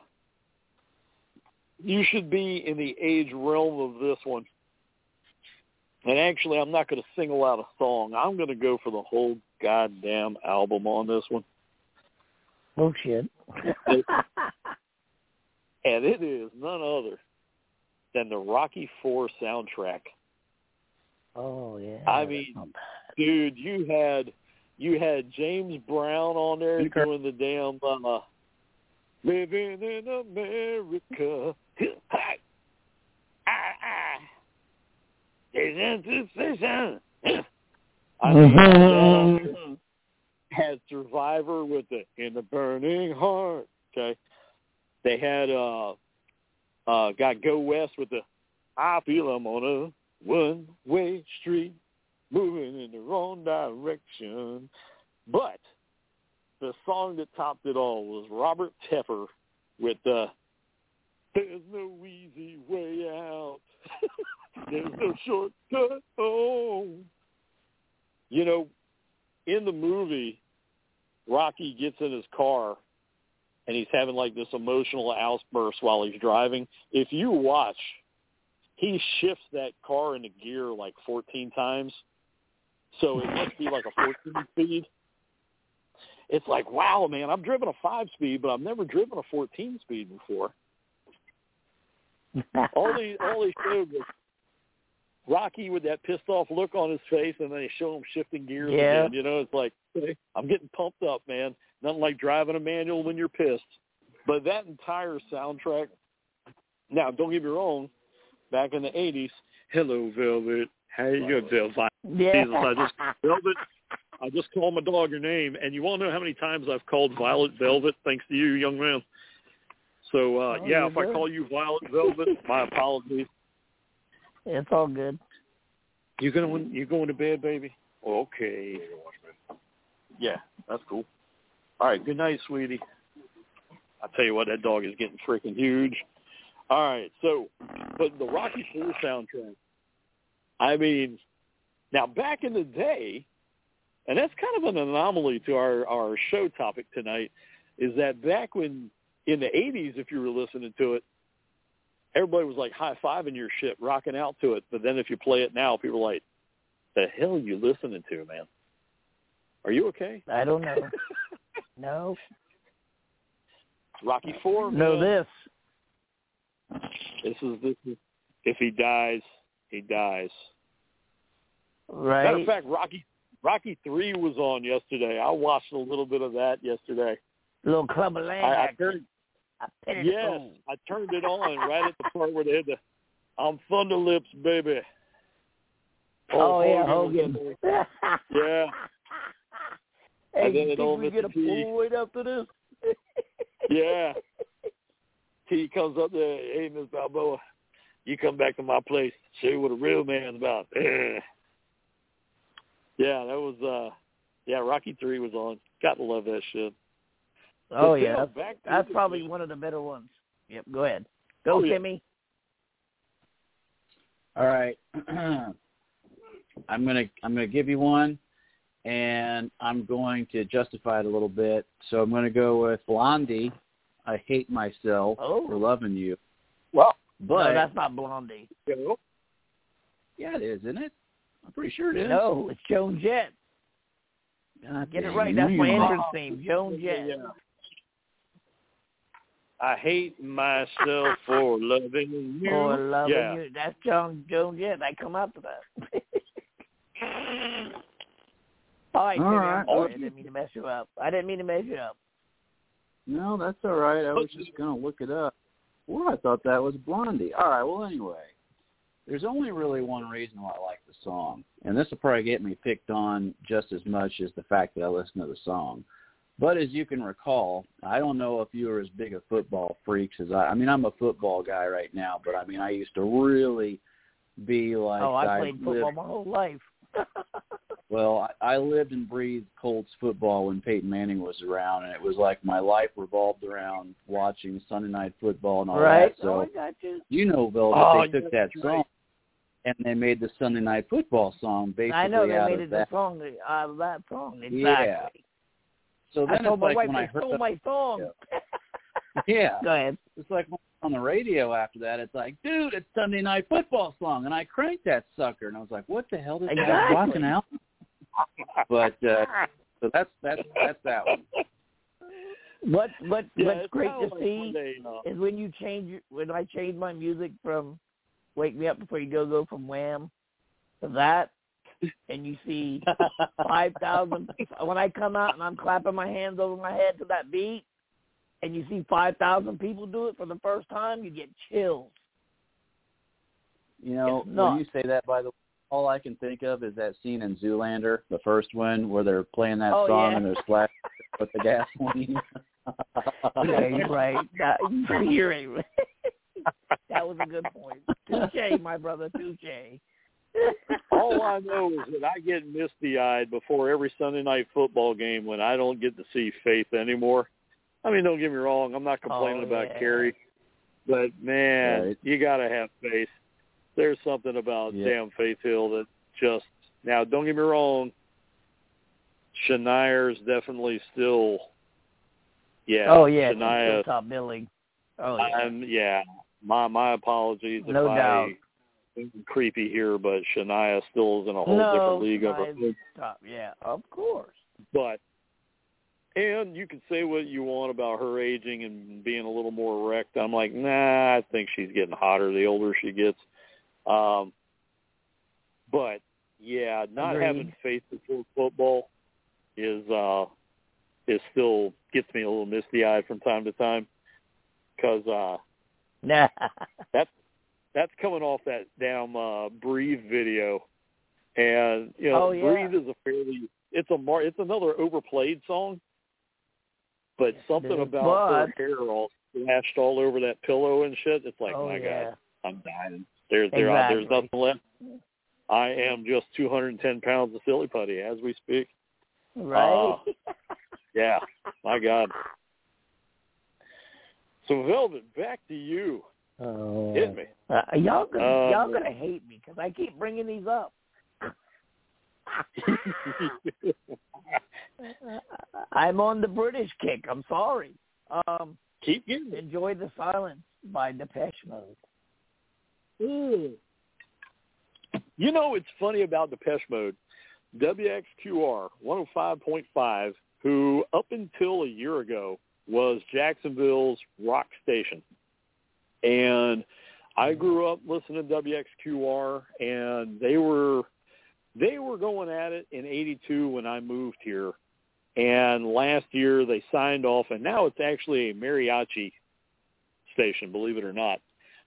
B: in the age realm of this one. And actually, I'm not going to single out a song. I'm going to go for the whole goddamn album on this one.
D: Oh, shit.
B: And it is none other than the Rocky IV soundtrack.
D: Oh, yeah.
B: I mean, dude, you had James Brown on there doing the damn Living in America. I mean, had Survivor with the In the Burning Heart. Okay, they had got Go West with the I Feel I'm on a One-Way Street, moving in the wrong direction. But the song that topped it all was Robert Tepper with There's No Easy Way Out. There's no shortcut home. In the movie, Rocky gets in his car, and he's having like this emotional outburst while he's driving. If you watch, he shifts that car into gear like 14 times. So it must be like a 14 speed. It's like, wow, man, I've driven a 5-speed, but I've never driven a 14-speed before. All they showed was Rocky with that pissed off look on his face, and they show him shifting gears
D: Yeah.
B: again. You know, it's like, I'm getting pumped up, man. Nothing like driving a manual when you're pissed. But that entire soundtrack, now, don't get me wrong, back in the 80s, hello, Velvet. How you doing, Velvet?
D: Yeah.
B: Jesus, Velvet, I just called my dog your name, and you won't know how many times I've called Violet Velvet, thanks to you, young man. So, if I call you Violet Velvet, my apologies.
D: It's all good.
B: You going to bed, baby? Okay. Yeah, that's cool. All right, good night, sweetie. I tell you what, that dog is getting freaking huge. All right, so, but the Rocky IV soundtrack, I mean, now back in the day, and that's kind of an anomaly to our show topic tonight, is that back when, in the 80s, if you were listening to it, everybody was like high-fiving your shit, rocking out to it. But then if you play it now, people are like, the hell are you listening to, man? Are you okay?
D: I don't know. No.
B: Rocky IV, man.
D: No, this.
B: This is, if he dies, he dies.
D: Right.
B: Matter of fact, Rocky III was on yesterday. I watched a little bit of that yesterday.
D: Little Club of Land.
B: I turned it on right at the part where they had the I'm Thunder Lips, baby.
D: Hogan.
B: Yeah.
D: Hey,
B: and then
D: you think we get a Polaroid after this?
B: Yeah. T comes up there, hey, Miss Balboa, you come back to my place, show you what a real man's about. Yeah, that was, Rocky III was on. Got to love that shit.
D: Oh, yeah. That's probably one of the better ones. Yep, go ahead. Go, Timmy.
C: All right. I'm gonna give you one, and I'm going to justify it a little bit. So I'm going to go with Blondie. I hate myself for loving you.
B: Well,
C: but
D: no, that's not Blondie.
C: Yeah, it is, isn't it? I'm pretty sure it is.
D: No, it's Joan Jett. Get it right. That's my entrance theme, Joan Jett.
B: Yeah. I hate myself for loving you.
D: For loving you. That's Joan Jett. I come after that. All right, Timmy. I'm sorry. I didn't mean to mess you up.
C: No, that's all right. I was just going to look it up. Well, I thought that was Blondie. All right, well, anyway, there's only really one reason why I like the song, and this will probably get me picked on just as much as the fact that I listen to the song. But as you can recall, I don't know if you were as big a football freaks as I mean, I'm a football guy right now, but, I mean, I used to really be like...
D: Oh, I played football my whole life.
C: Well, I lived and breathed Colts football when Peyton Manning was around, and it was like my life revolved around watching Sunday Night Football and all that. So,
D: I got you.
C: You know, Velvet, they took that song, and they made the Sunday Night Football song basically
D: I know, they
C: out
D: made
C: of
D: it
C: that.
D: Out of that song, exactly.
C: Yeah. So then
D: I told
C: it's
D: my
C: like
D: wife
C: when I
D: they
C: heard
D: stole my song.
C: Yeah.
D: Go ahead.
C: It's like on the radio after that, it's like, dude, it's Sunday Night Football song, and I cranked that sucker, and I was like, what the hell is that rocking out? But so that's that one.
D: What's great to see
B: day,
D: is when I change my music from Wake Me Up Before You Go from Wham to that, and you see 5,000. When I come out and I'm clapping my hands over my head to that beat, and you see 5,000 people do it for the first time, you get chills.
C: You know, when you say that, by the way, all I can think of is that scene in Zoolander, the first one, where they're playing that song and they're splashing with the gasoline.
D: Yeah, you're right. You're right. That was a good point. Touche, my brother, touche.
B: All I know is that I get misty-eyed before every Sunday night football game when I don't get to see Faith anymore. I mean, don't get me wrong. I'm not complaining about Carrie. But, man, you got to have faith. There's something about damn Faith Hill that just – now, don't get me wrong. Shania's definitely still –
D: Shania.
B: Shania,
D: still top billing.
B: My apologies if
D: doubt.
B: I'm creepy here, but Shania still is in a whole different league of her.
D: Top, of course.
B: But and you can say what you want about her aging and being a little more erect. I'm like, nah, I think she's getting hotter the older she gets. But yeah, not
D: Agreed.
B: having faith before football is still gets me a little misty-eyed from time to time, because that's coming off that damn Breathe video, and Breathe is it's another overplayed song, but something about her hair all splashed all over that pillow and shit. It's like, God, I'm dying. There's nothing left. I am just 210 pounds of silly putty as we speak.
D: Right.
B: Yeah, my God. So, Velvet, back to you. Hit me.
D: Y'all gonna hate me because I keep bringing these up. I'm on the British kick. I'm sorry.
B: Keep getting it.
D: Enjoy the Silence by Depeche Mode.
B: You know, it's funny about Depeche Mode. WXQR 105.5, who up until a year ago was Jacksonville's rock station. And I grew up listening to WXQR, and they were going at it in 82 when I moved here. And last year they signed off, and now it's actually a mariachi station, believe it or not.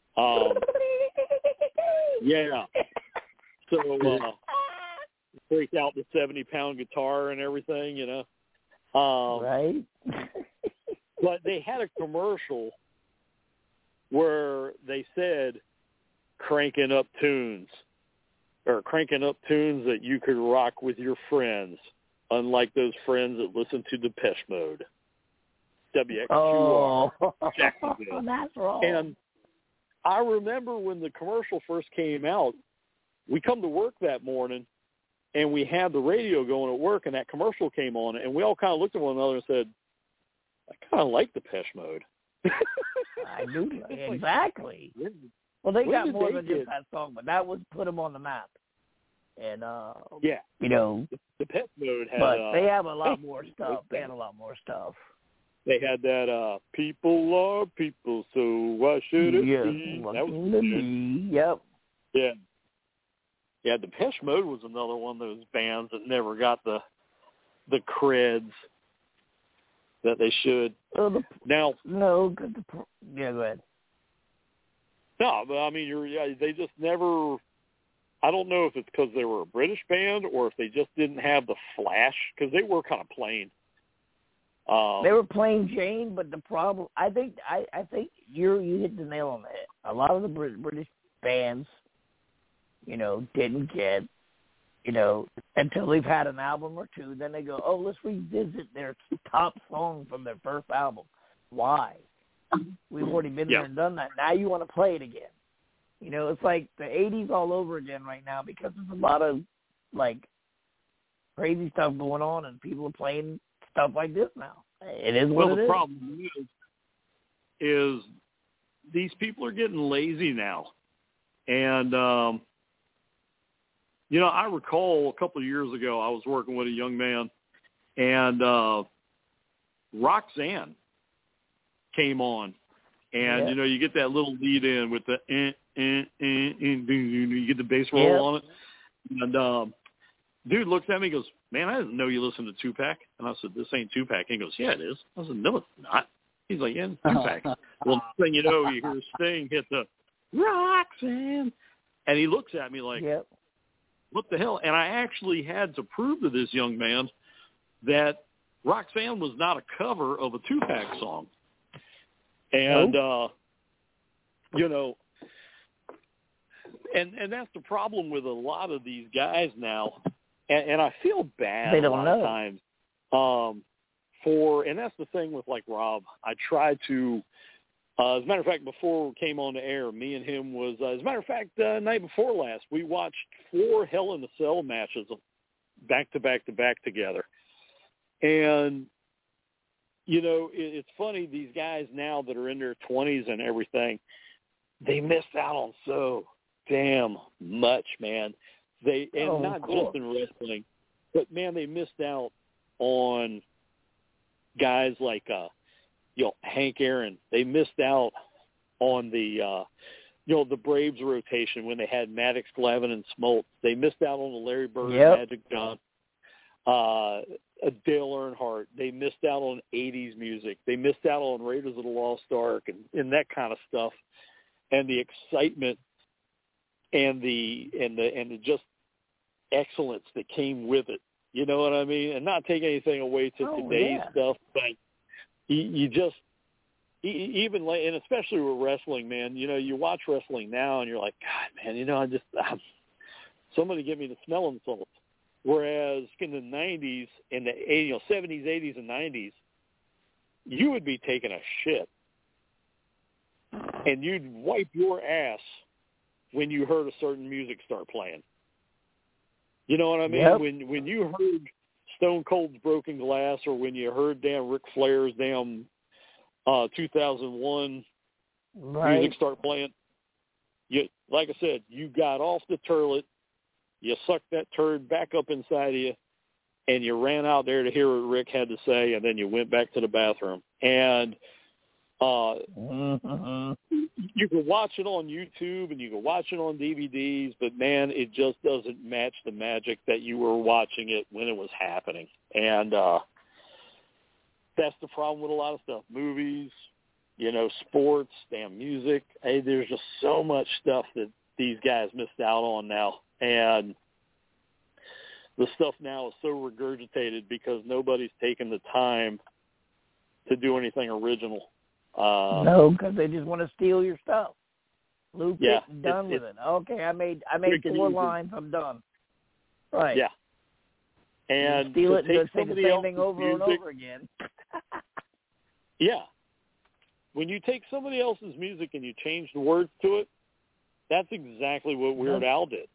B: Yeah. So break out the 70-pound guitar and everything,
D: Right.
B: But they had a commercial where they said cranking up tunes that you could rock with your friends, unlike those friends that listen to Depeche Mode. WXQR, Jacksonville.
D: That's wrong.
B: And I remember when the commercial first came out, we come to work that morning, and we had the radio going at work, and that commercial came on, and we all kind of looked at one another and said, I kind of like Depeche Mode.
D: I do. Exactly. Well, they got more than just that song, but that was put them on the map. And,
B: Depeche Mode had...
D: But they have a lot more stuff. They had a lot more stuff.
B: They had that, people are people, so why should it be? That was
D: be. Yep.
B: Yeah. Yeah, Depeche Mode was another one of those bands that never got the creds that they should.
D: Go ahead.
B: No, but I mean, they just never. I don't know if it's because they were a British band or if they just didn't have the flash, because they were kind of plain.
D: They were plain Jane, but the problem, I think you hit the nail on the head. A lot of the British bands, didn't get, until they've had an album or two. Then they go, let's revisit their top song from their first album. Why? We've already been there and done that. Now you want to play it again. It's like the 80s all over again right now, because there's a lot of, crazy stuff going on, and people are playing stuff like this now. It is what it is. Well,
B: the problem is these people are getting lazy now. And, I recall a couple of years ago, I was working with a young man, and Roxanne came on. And, you get that little lead in with the, you get the bass roll on it. And dude looks at me and goes, man, I didn't know you listened to Tupac. And I said, this ain't Tupac. And he goes, yeah, it is. I said, no, it's not. He's like, yeah, it's Tupac. Well, next thing you know, you hear Sting hit the Roxanne. And he looks at me like, what the hell? And I actually had to prove to this young man that Roxanne was not a cover of a Tupac song. And, and that's the problem with a lot of these guys now. And I feel bad
D: they don't
B: a lot of times. And that's the thing with Rob. I try to, as a matter of fact, before we came on the air, me and him was, as a matter of fact, night before last, we watched 4 Hell in a Cell matches back to back to back together. And, it's funny, these guys now that are in their 20s and everything, they missed out on so damn much, man. Not just in wrestling, but, man, they missed out on guys like, Hank Aaron. They missed out on the the Braves rotation when they had Maddox, Glavine, and Smoltz. They missed out on the Larry Bird
D: Yep.
B: and Magic Johnson. Dale Earnhardt. They missed out on 80s music. They missed out on Raiders of the Lost Ark and that kind of stuff. And the excitement and the just excellence that came with it. You know what I mean? And not take anything away to today's stuff, but you just even like, and especially with wrestling, man. You watch wrestling now, and you're like, God, man, somebody give me the smelling salts. Whereas in the 90s, in the 70s, 80s, and 90s, you would be taking a shit, and you'd wipe your ass when you heard a certain music start playing. You know what I mean?
D: Yep.
B: When you heard Stone Cold's Broken Glass, or when you heard damn Ric Flair's damn 2001 music start playing, like I said, you got off the toilet, you sucked that turd back up inside of you, and you ran out there to hear what Rick had to say, and then you went back to the bathroom. And you can watch it on YouTube and you can watch it on DVDs, but, man, it just doesn't match the magic that you were watching it when it was happening. And that's the problem with a lot of stuff. Movies, sports, damn music. Hey, there's just so much stuff that these guys missed out on now. And the stuff now is so regurgitated because nobody's taken the time to do anything original.
D: No, because they just want to steal your stuff. Loop it and done with it. Okay, I made 4 lines. I'm done. Right.
B: Yeah. And
D: steal it and
B: take
D: say the same thing over and over again.
B: Yeah. When you take somebody else's music and you change the words to it, that's exactly what Weird Al did.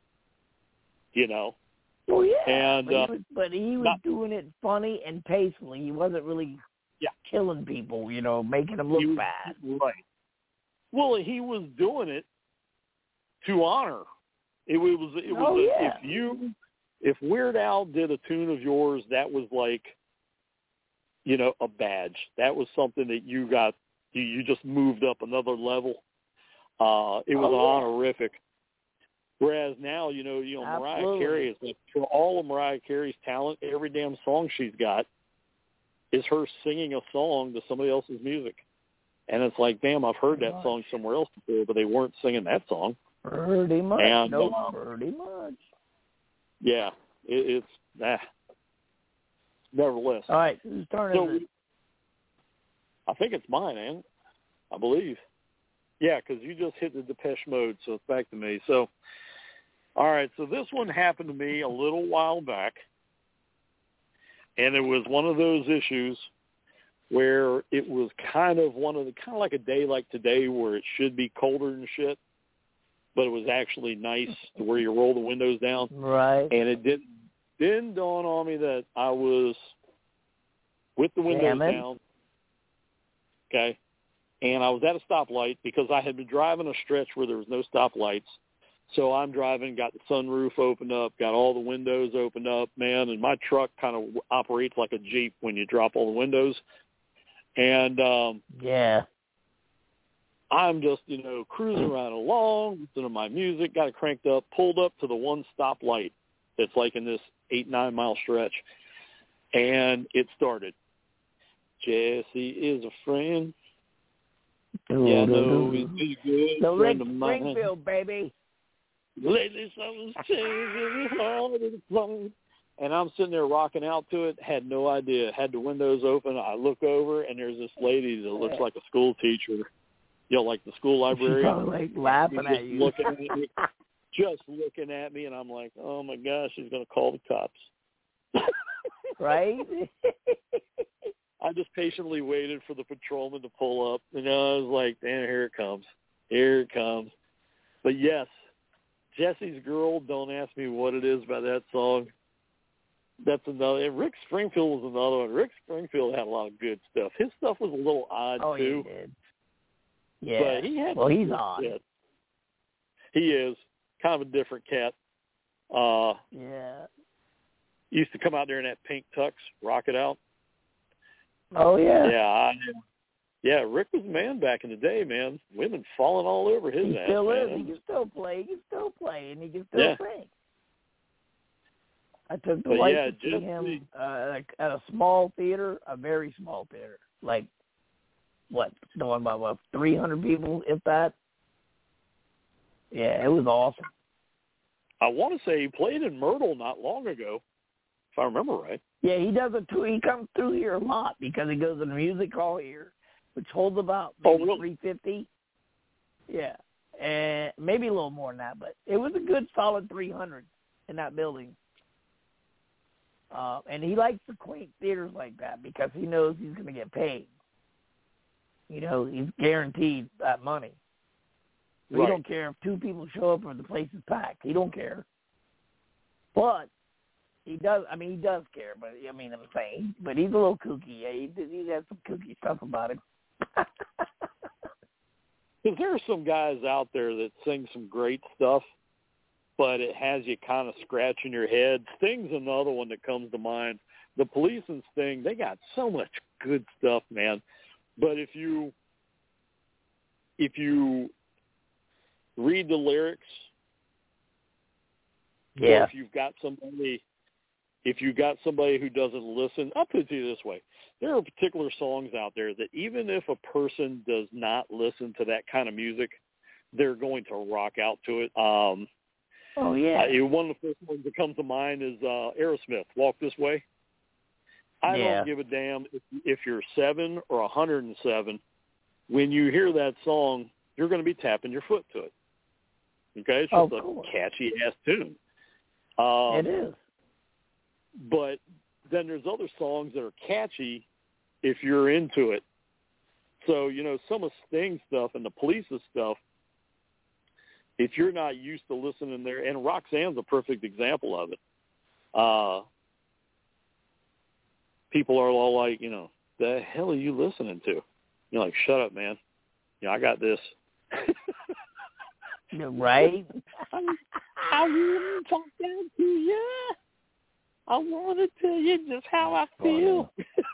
D: Oh, yeah.
B: And,
D: but he was doing it funny and tastefully. He wasn't really killing people, making them look bad.
B: Right. Well, he was doing it to honor. It was if Weird Al did a tune of yours, that was like, a badge. That was something that you got. You just moved up another level. It was honorific. Whereas now, Mariah Carey is like, for all of Mariah Carey's talent, every damn song she's got is her singing a song to somebody else's music. And it's like, damn, I've heard that song somewhere else before, but they weren't singing that song.
D: Pretty much.
B: And,
D: pretty much.
B: Yeah, it's nevertheless.
D: All right, whose turn is it?
B: I think it's mine, man. I believe. Yeah, because you just hit the Depeche Mode, so it's back to me. So, all right, so this one happened to me a little while back, and it was one of those issues where it was kind of like a day like today where it should be colder than shit, but it was actually nice to where you roll the windows down.
D: Right.
B: And it didn't dawn on me that I was with the windows down. Okay. And I was at a stoplight because I had been driving a stretch where there was no stoplights. So I'm driving, got the sunroof opened up, got all the windows opened up, man, and my truck kind of operates like a Jeep when you drop all the windows. And I'm just, cruising right along, listening to my music, got it cranked up, pulled up to the one stoplight that's like in this 8-9 mile stretch. And it started. Jesse is a friend. Yeah, no, he's a good friend of mine.
D: Springfield, baby.
B: Lately something's changing, hard to find. And I'm sitting there rocking out to it, had no idea. Had the windows open. I look over, and there's this lady that looks like a school teacher, like the school librarian.
D: She's probably like laughing at you.
B: Just looking at me, and I'm like, oh, my gosh, she's going to call the cops.
D: Right?
B: I just patiently waited for the patrolman to pull up. I was like, damn, here it comes. Here it comes. But, yes, Jesse's Girl, don't ask me what it is by that song. That's another. And Rick Springfield was another one. Rick Springfield had a lot of good stuff. His stuff was a little odd, too.
D: He did. Yeah.
B: But he had
D: he's odd.
B: Shit. He is. Kind of a different cat.
D: Yeah.
B: Used to come out there in that pink tux, rock it out.
D: Oh, yeah.
B: Yeah, Yeah, Rick was a man back in the day, man. Women falling all over his ass.
D: He still is.
B: Man.
D: He can still play. He can still play, and he can still sing. I took the wife to see him at a small theater, a very small theater. Like, going about 300 people, if that. Yeah, it was awesome.
B: I want to say he played in Myrtle not long ago, if I remember right.
D: Yeah, he does it too. He comes through here a lot because he goes to the music hall here, which holds about maybe 350. Yeah, and maybe a little more than that, but it was a good solid 300 in that building. And he likes the quaint theaters like that because he knows he's going to get paid. You know, he's guaranteed that money. He don't care if 2 people show up or the place is packed. He don't care. But he does. I mean, he does care. But I mean, I'm saying, but he's a little kooky. Yeah, he has some kooky stuff about him.
B: Because there are some guys out there that sing some great stuff, but it has you kind of scratching your head. Sting's another one that comes to mind. The Police and Sting, they got so much good stuff, man. But if you read the lyrics,
D: yeah.
B: If you've got somebody who doesn't listen, I'll put it to you this way. There are particular songs out there that even if a person does not listen to that kind of music, they're going to rock out to it.
D: Oh, yeah.
B: One of the first ones that comes to mind is Aerosmith, Walk This Way. I don't give a damn if you're 7 or 107. When you hear that song, you're going to be tapping your foot to it. Okay? It's just a catchy-ass tune.
D: It is.
B: But then there's other songs that are catchy if you're into it. So, you know, some of Sting's stuff and the Police's stuff, if you're not used to listening there, and Roxanne's a perfect example of it. People are all like, you know, the hell are you listening to? You're like, shut up, man. You know, I got this.
D: Right?
B: I wouldn't talk down to you. I want to tell you just how I feel.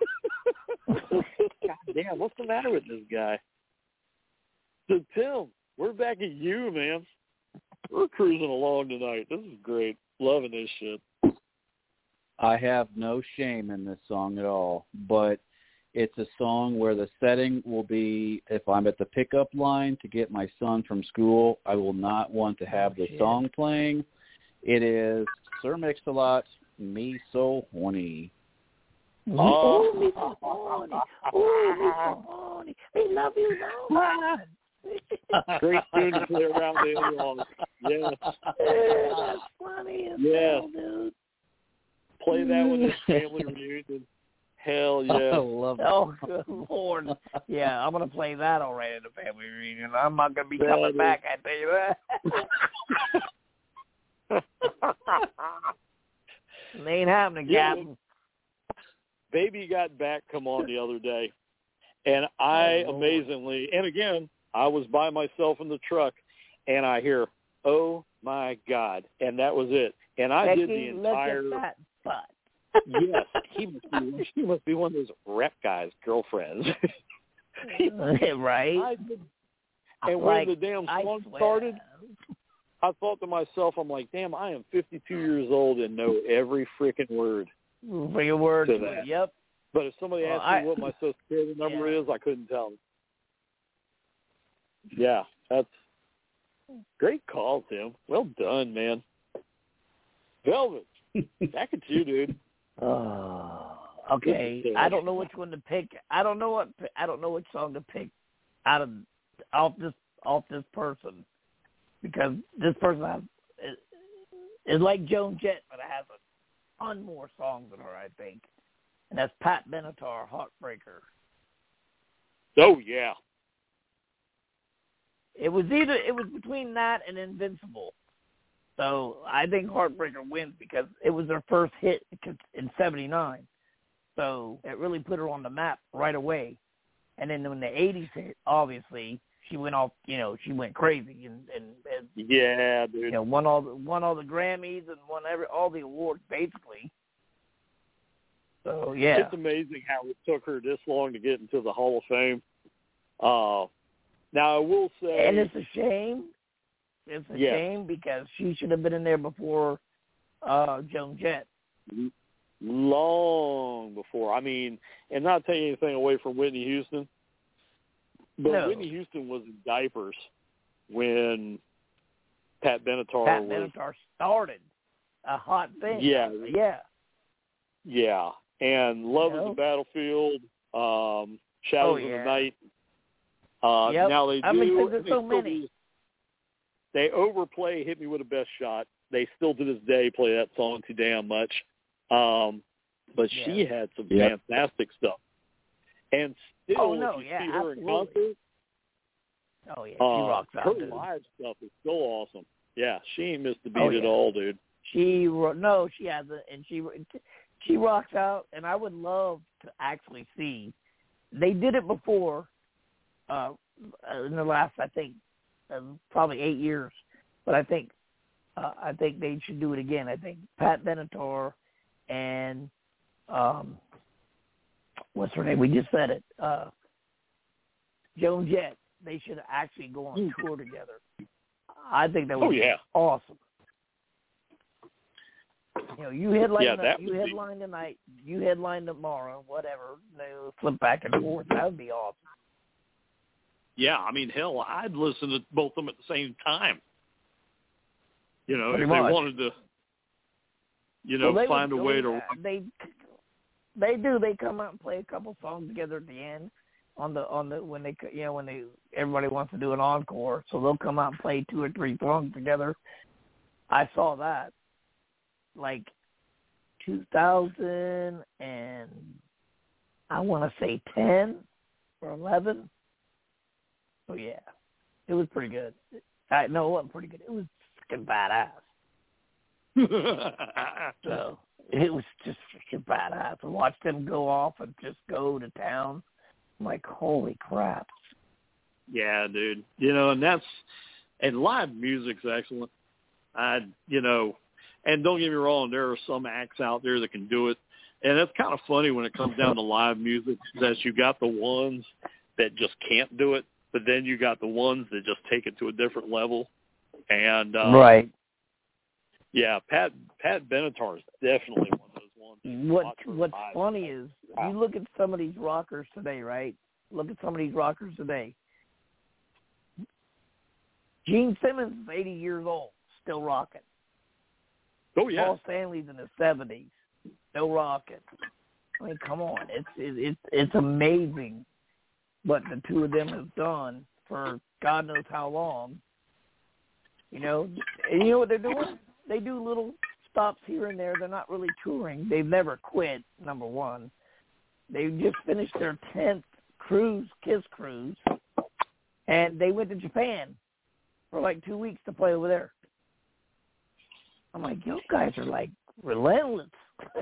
B: God damn, what's the matter with this guy? So, Tim, we're back at you, man. We're cruising along tonight. This is great. Loving this shit.
C: I have no shame in this song at all, but it's a song where the setting will be, if I'm at the pickup line to get my son from school, I will not want to have the song playing. It is Sir Mix-a-Lot, Me So Horny.
D: Oh, me so horny. Oh, me so horny. We love you so much.
B: Great tune to play around the in-laws. Yes.
D: That's funny as hell, dude.
B: Play that with this family reunion. Hell yeah.
C: I love it.
D: Oh, good Lord. Yeah, I'm going to play that all right at the family reunion. I'm not going to be coming back, I tell you that. It ain't happening, Captain.
B: Baby Got Back come on the other day, and I amazingly, and again, I was by myself in the truck, and I hear, oh, my God, and that was it. And I
D: Becky,
B: did the entire...
D: Look at that butt.
B: Yes, she must be one of those rep guys' girlfriends.
D: Right?
B: And when the damn song started, I thought to myself, I'm like, damn, I am 52 years old and know every freaking word.
D: Every word to
B: that.
D: Yep.
B: But if somebody asked me what my Social Security number is, I couldn't tell them. Yeah, that's great call, Tim. Well done, man. Velvet, back at you, dude.
D: Okay. I don't know which one to pick. I don't know which song to pick off this person, because this person is like Joan Jett, but it has a ton more songs than her, I think. And that's Pat Benatar, Heartbreaker.
B: Oh yeah.
D: It was between that and Invincible. So I think Heartbreaker wins because it was her first hit in '79. So it really put her on the map right away. And then when the '80s hit, obviously she went off. You know, she went crazy and
B: yeah, dude.
D: You know, won all the Grammys and won all the awards basically. So yeah,
B: it's amazing how it took her this long to get into the Hall of Fame. Now, I will say...
D: And it's a shame. It's a shame because she should have been in there before Joan Jett.
B: Long before. I mean, and not taking anything away from Whitney Houston, but Whitney Houston was in diapers when Pat Benatar started a hot thing.
D: Yeah.
B: And Love is the Battlefield, Shadows of the Night. Now they do.
D: I mean, there's so many.
B: They overplay "Hit Me with the Best Shot." They still to this day play that song too damn much. But she had some fantastic stuff. And still, if you see her in concert,
D: she rocks out.
B: Her live stuff is so awesome. Yeah, she ain't missed the beat at all, dude.
D: She hasn't, and she rocks out. And I would love to actually see. They did it before in the last, I think, probably 8 years. But I think they should do it again. I think Pat Benatar and what's her name? We just said it. Joan Jett. They should actually go on tour together. I think that would be awesome. You know, you headline tonight, you headline tomorrow, whatever. They flip back and forth. That would be awesome.
B: Yeah, I mean, hell, I'd listen to both of them at the same time. You know,
D: Pretty
B: if
D: much.
B: they wanted to, find a way to.
D: They do. They come out and play a couple songs together at the end on the when everybody wants to do an encore, so they'll come out and play 2 or 3 songs together. I saw that, like 2000 and I want to say 10 or 11. Oh yeah, it was pretty good. No, it wasn't pretty good. It was freaking badass. So it was just freaking badass. I watched them go off and just go to town. I'm like, holy crap.
B: Yeah, dude. And live music's excellent. And don't get me wrong, there are some acts out there that can do it. And it's kind of funny when it comes down to live music that you got the ones that just can't do it, but then you got the ones that just take it to a different level. And
D: right.
B: Yeah, Pat Benatar is definitely one of those ones.
D: What's funny is you look at some of these rockers today, right? Look at some of these rockers today. Gene Simmons is 80 years old, still rocking.
B: Oh yeah.
D: Paul Stanley's in his 70s, still rocking. I mean, come on, it's amazing what the two of them have done for God knows how long. And you know what they're doing? They do little stops here and there. They're not really touring. They've never quit, number one. They just finished their 10th KISS cruise, and they went to Japan for like 2 weeks to play over there. I'm like, you guys are like relentless.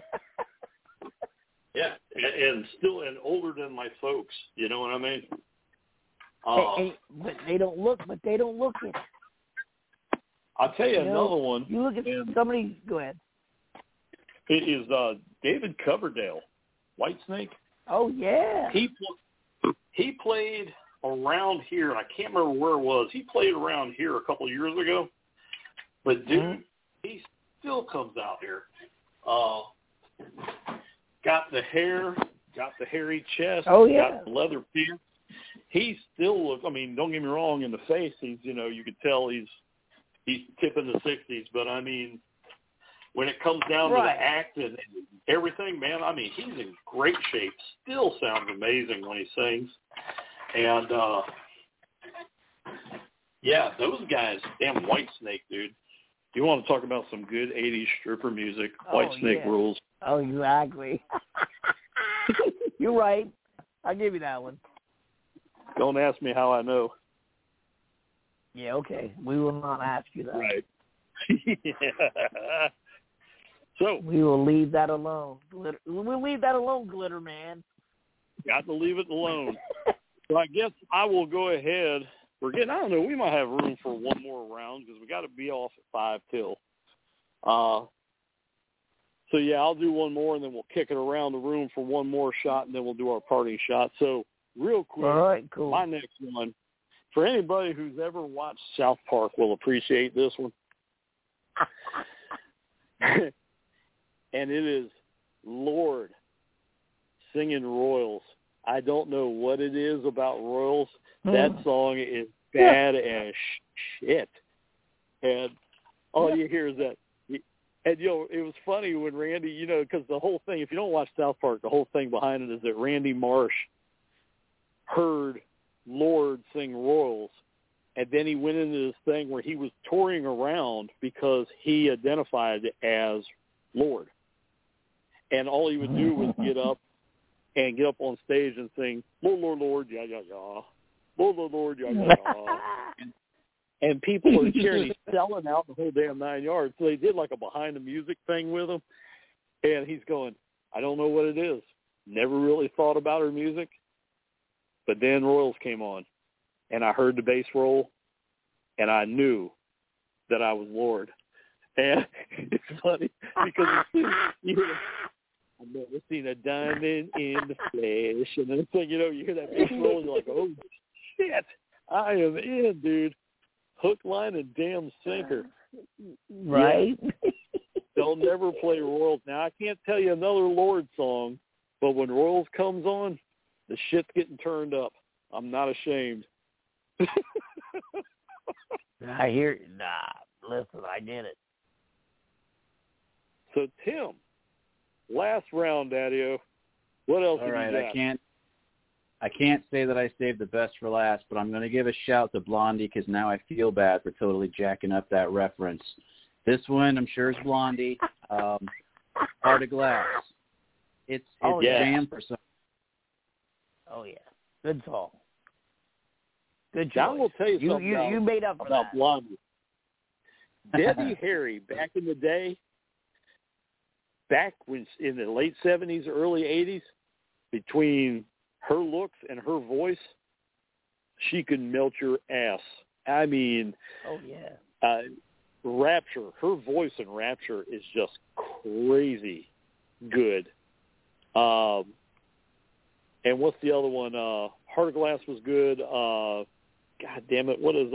B: Yeah, and older than my folks. You know what I mean?
D: But they don't look it.
B: I'll tell you another one.
D: You look at somebody. Go ahead.
B: It is David Coverdale, Whitesnake.
D: Oh yeah.
B: He played around here. I can't remember where it was. He played around here a couple of years ago. But dude, he still comes out here. Got the hair, got the hairy chest.
D: Oh yeah.
B: Got the leather pants. He still looks. I mean, don't get me wrong. In the face, he's you could tell he's tipping the 60s, but I mean, when it comes down to the act and everything, man, I mean, he's in great shape. Still sounds amazing when he sings. And, yeah, those guys, damn Whitesnake, dude. You want to talk about some good 80s stripper music, Whitesnake rules.
D: Oh, exactly. You're right. I'll give you that one.
B: Don't ask me how I know.
D: Yeah, okay. We will not ask you that.
B: Right. Yeah. So
D: we will leave that alone. We'll leave that alone, Glitter Man.
B: Got to leave it alone. So I guess I will go ahead. I don't know, we might have room for one more round because we got to be off at 5 till. So, yeah, I'll do one more, and then we'll kick it around the room for one more shot, and then we'll do our parting shot. So real quick,
D: All right, cool.
B: my next one, for anybody who's ever watched South Park will appreciate this one. And it is Lorde singing Royals. I don't know what it is about Royals. That song is bad as shit. And all you hear is that. And, it was funny when Randy, because the whole thing, if you don't watch South Park, the whole thing behind it is that Randy Marsh heard Lorde sing Royals, and then he went into this thing where he was touring around because he identified as Lorde. And all he would do was get up on stage and sing, Lord, Lord, Lord, yeah, yeah, yeah. Lord, Lord, Lord, yeah, yeah, yeah. And people are cheering. He's selling out the whole damn 9 yards. So they did like a behind-the-music thing with him. And he's going, I don't know what it is. Never really thought about her music. But then Royals came on, and I heard the bass roll, and I knew that I was Lorde. And it's funny because I've never seen a diamond in the flesh. And then it's like, you hear that bass roll, and you're like, oh, shit, I am in, dude. Hook, line, and damn sinker.
D: Right?
B: Yeah. They'll never play Royals. Now, I can't tell you another Lorde song, but when Royals comes on, the shit's getting turned up. I'm not ashamed.
D: I hear listen, I get it.
B: So, Tim, last round, Daddy-O. What else
C: All
B: have
C: right,
B: you got?
C: I can't say that I saved the best for last, but I'm going to give a shout to Blondie because now I feel bad for totally jacking up that reference. This one, I'm sure, is Blondie. Heart of Glass. It's jam for some.
D: Oh, yeah. Good song. Good choice.
B: Now, I will tell you something
D: you made up for
B: about
D: that.
B: Blondie. Debbie Harry, back in the day, back when in the late 70s, early 80s, between her looks and her voice, she could melt your ass. I mean,
D: oh yeah,
B: Rapture. Her voice in Rapture is just crazy good. And what's the other one? Heart of Glass was good. God damn it, what is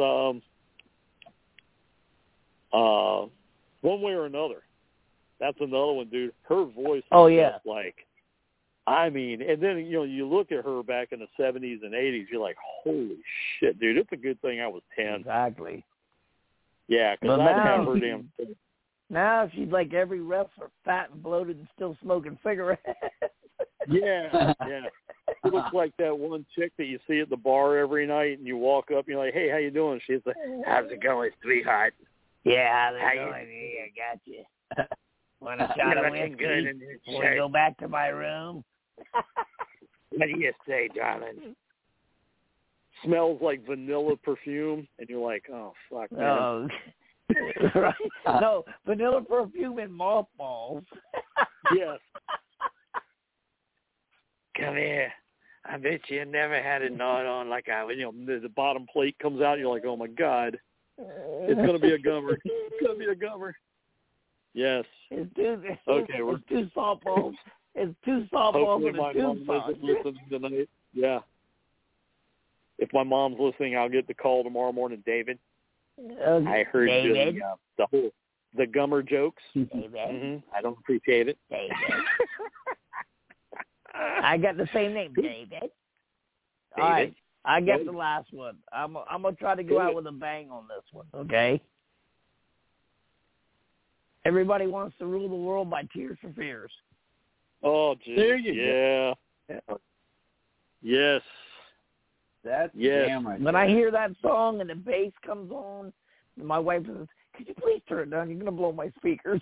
B: One Way or Another? That's another one, dude. Her voice is just like. I mean, and then, you look at her back in the 70s and 80s, you're like, holy shit, dude, it's a good thing I was 10.
D: Exactly.
B: Yeah, because I'd have her damn thing.
D: Now she's like every wrestler, fat and bloated and still smoking cigarettes.
B: Yeah. She looks like that one chick that you see at the bar every night, and you walk up and you're like, hey, how you doing? She's like, how's it going, sweetheart?
D: Yeah, how's it going? I got you. Want a shot of whiskey? Want to go back to my room?
B: What do you say, darling? Smells like vanilla perfume, and you're like, oh, fuck, man.
D: Oh, right? No, vanilla perfume and mothballs.
B: Yes. Come here. I bet you never had it gnawed on like I was. The bottom plate comes out, and you're like, oh, my God. It's going to be a gummer. It's going to be a gummer. Yes.
D: It's two softballs. It's two softballs and a tube box.
B: Listening tonight. Yeah. If my mom's listening, I'll get the call tomorrow morning. David, I heard
D: David.
B: the gummer jokes.
D: David.
B: Mm-hmm. I don't appreciate it.
D: David. I got the same name, David. All right. I got the last one. I'm gonna try to go out with a bang on this one. Okay. Everybody Wants to Rule the World by Tears for Fears.
B: Oh, geez.
C: There you go.
B: Yeah. Yes.
C: That's
B: damn
C: right.
D: When I hear that song and the bass comes on, my wife says, could you please turn it down? You're going to blow my speakers.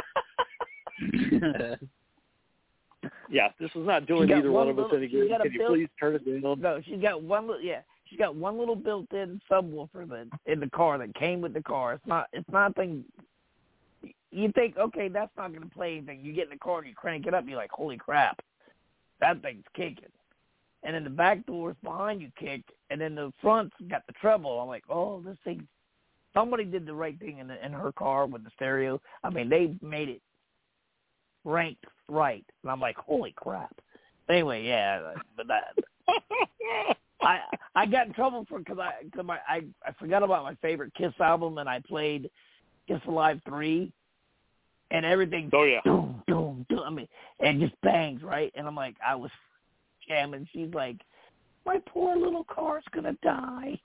B: Yeah, this is not doing either one of us any good. Can you please turn it down?
D: No, she's got one little built-in subwoofer in the car that came with the car. It's not a thing. You think, okay, that's not going to play anything. You get in the car and you crank it up, you're like, holy crap, that thing's kicking. And then the back doors behind you kick, and then the front's got the treble. I'm like, oh, this thing, somebody did the right thing in her car with the stereo. I mean, they made it ranked right. And I'm like, holy crap. Anyway, yeah, but I got in trouble because I forgot about my favorite Kiss album, and I played Kiss Alive 3, and everything.
B: Oh yeah.
D: Doom, doom, doom, I mean, and just bangs, right? And I'm like, I was jamming. She's like, my poor little car's gonna die.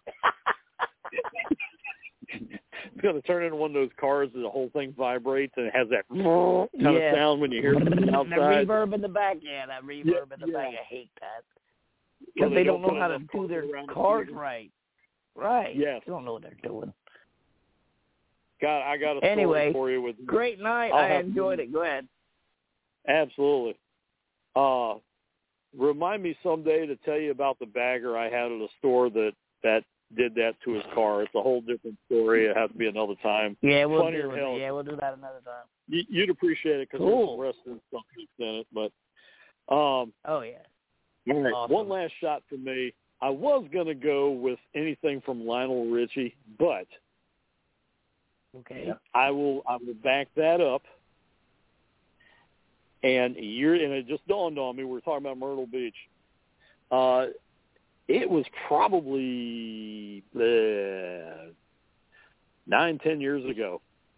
B: It's going to turn into one of those cars that the whole thing vibrates and it has that kind of sound when you hear it from the outside.
D: And the reverb in the back, that reverb in the back. I hate that. Because they don't know how to do their cars right. Right.
B: Yes.
D: They don't know what they're doing.
B: God, I got a story for you.
D: Great night. I enjoyed it. Go ahead.
B: Absolutely. Remind me someday to tell you about the bagger I had at a store that did that to his car. It's a whole different story. It has to be another time.
D: Yeah, we'll do it. Yeah, we'll do that another time.
B: You'd appreciate it because there's some wrestling stuff in it. But
D: oh yeah.
B: All right,
D: awesome.
B: One last shot for me. I was going to go with anything from Lionel Richie, but
D: okay,
B: I will back that up. And it just dawned on me. We were talking about Myrtle Beach. It was probably 9-10 years ago.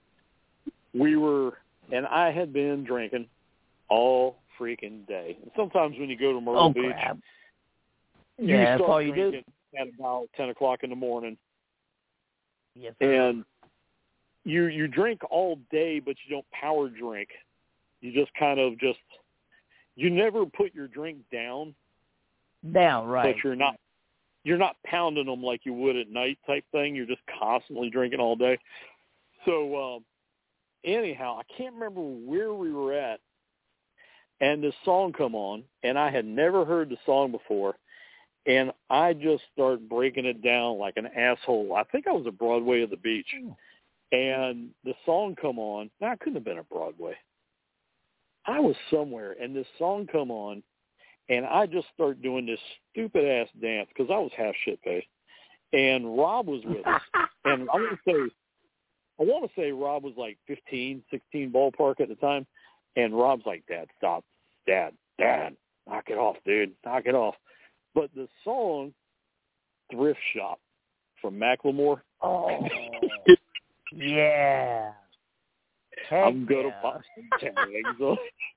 B: And I had been drinking all freaking day. And sometimes when you go to Myrtle Beach,
D: crap.
B: you
D: that's
B: start
D: all you
B: drinking
D: do
B: at about 10 o'clock in the morning.
D: Yes, sir.
B: And you drink all day, but you don't power drink. You just kind of you never put your drink down.
D: Right.
B: But you're not pounding them like you would at night type thing. You're just constantly drinking all day. So anyhow, I can't remember where we were at, and this song come on, and I had never heard the song before, and I just started breaking it down like an asshole. I think I was at Broadway at the beach, and the song come on. Now, I couldn't have been at Broadway. I was somewhere, and this song come on, and I just started doing this stupid-ass dance because I was half shit-faced. And Rob was with us. And I want to say Rob was like 15, 16 ballpark at the time. And Rob's like, Dad, stop. Dad, knock it off, dude. Knock it off. But the song, Thrift Shop, from Macklemore.
D: Oh, yeah.
B: I'm going to pop some tags.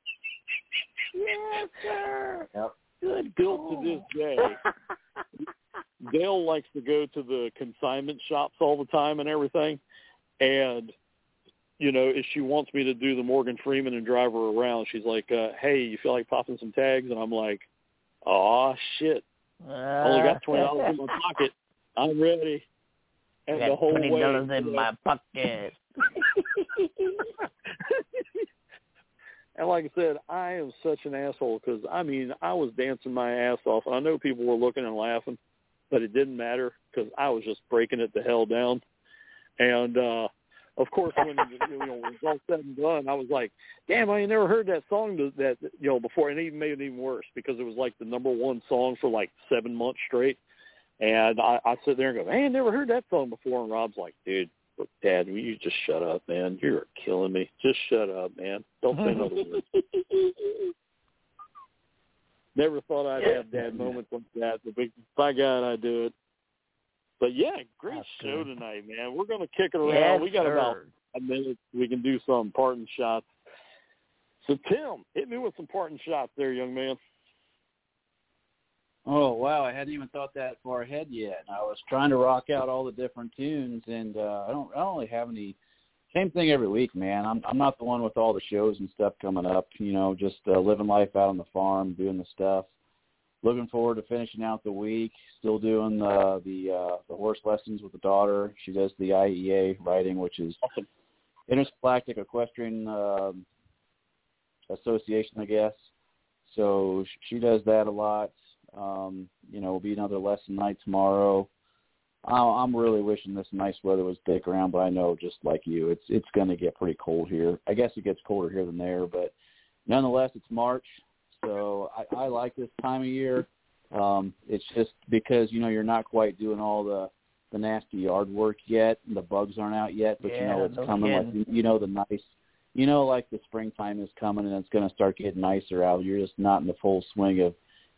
D: Yes, sir.
C: Yep.
D: Good.
B: Still to this day, Dale likes to go to the consignment shops all the time and everything. And, if she wants me to do the Morgan Freeman and drive her around, she's like, hey, you feel like popping some tags? And I'm like, oh, shit. I only got $20 in my pocket. I'm ready. And
D: got
B: the whole
D: $20
B: way,
D: in my pocket.
B: And like I said, I am such an asshole because, I was dancing my ass off. And I know people were looking and laughing, but it didn't matter because I was just breaking it the hell down. And, of course, when it was all said and done, I was like, damn, I ain't never heard that song that before. And it even made it even worse because it was like the number one song for like 7 months straight. And I sit there and go, I ain't never heard that song before. And Rob's like, dude, look, Dad, will you just shut up, man? You're killing me. Just shut up, man. Don't say another word. Never thought I'd have dad moments like that, but by God, I do it. But, yeah, great show tonight, man. We're going to kick it around.
D: Yes,
B: we got
D: sir.
B: about a minute. We can do some parting shots. So, Tim, hit me with some parting shots there, young man.
C: Oh, wow. I hadn't even thought that far ahead yet. I was trying to rock out all the different tunes, and I don't really have any. Same thing every week, man. I'm not the one with all the shows and stuff coming up, just living life out on the farm, doing the stuff. Looking forward to finishing out the week. Still doing the horse lessons with the daughter. She does the IEA riding, which is
B: awesome.
C: Intersgalactic Equestrian Association, I guess. So she does that a lot. Will be another lesson night tomorrow. I'm really wishing this nice weather would stick around, but I know just like you, it's going to get pretty cold here. I guess it gets colder here than there, but nonetheless, it's March. So I like this time of year. It's just because, you're not quite doing all the nasty yard work yet. The bugs aren't out yet, but it's coming. Like, the nice, like the springtime is coming and it's going to start getting nicer out. You're just not in the full swing of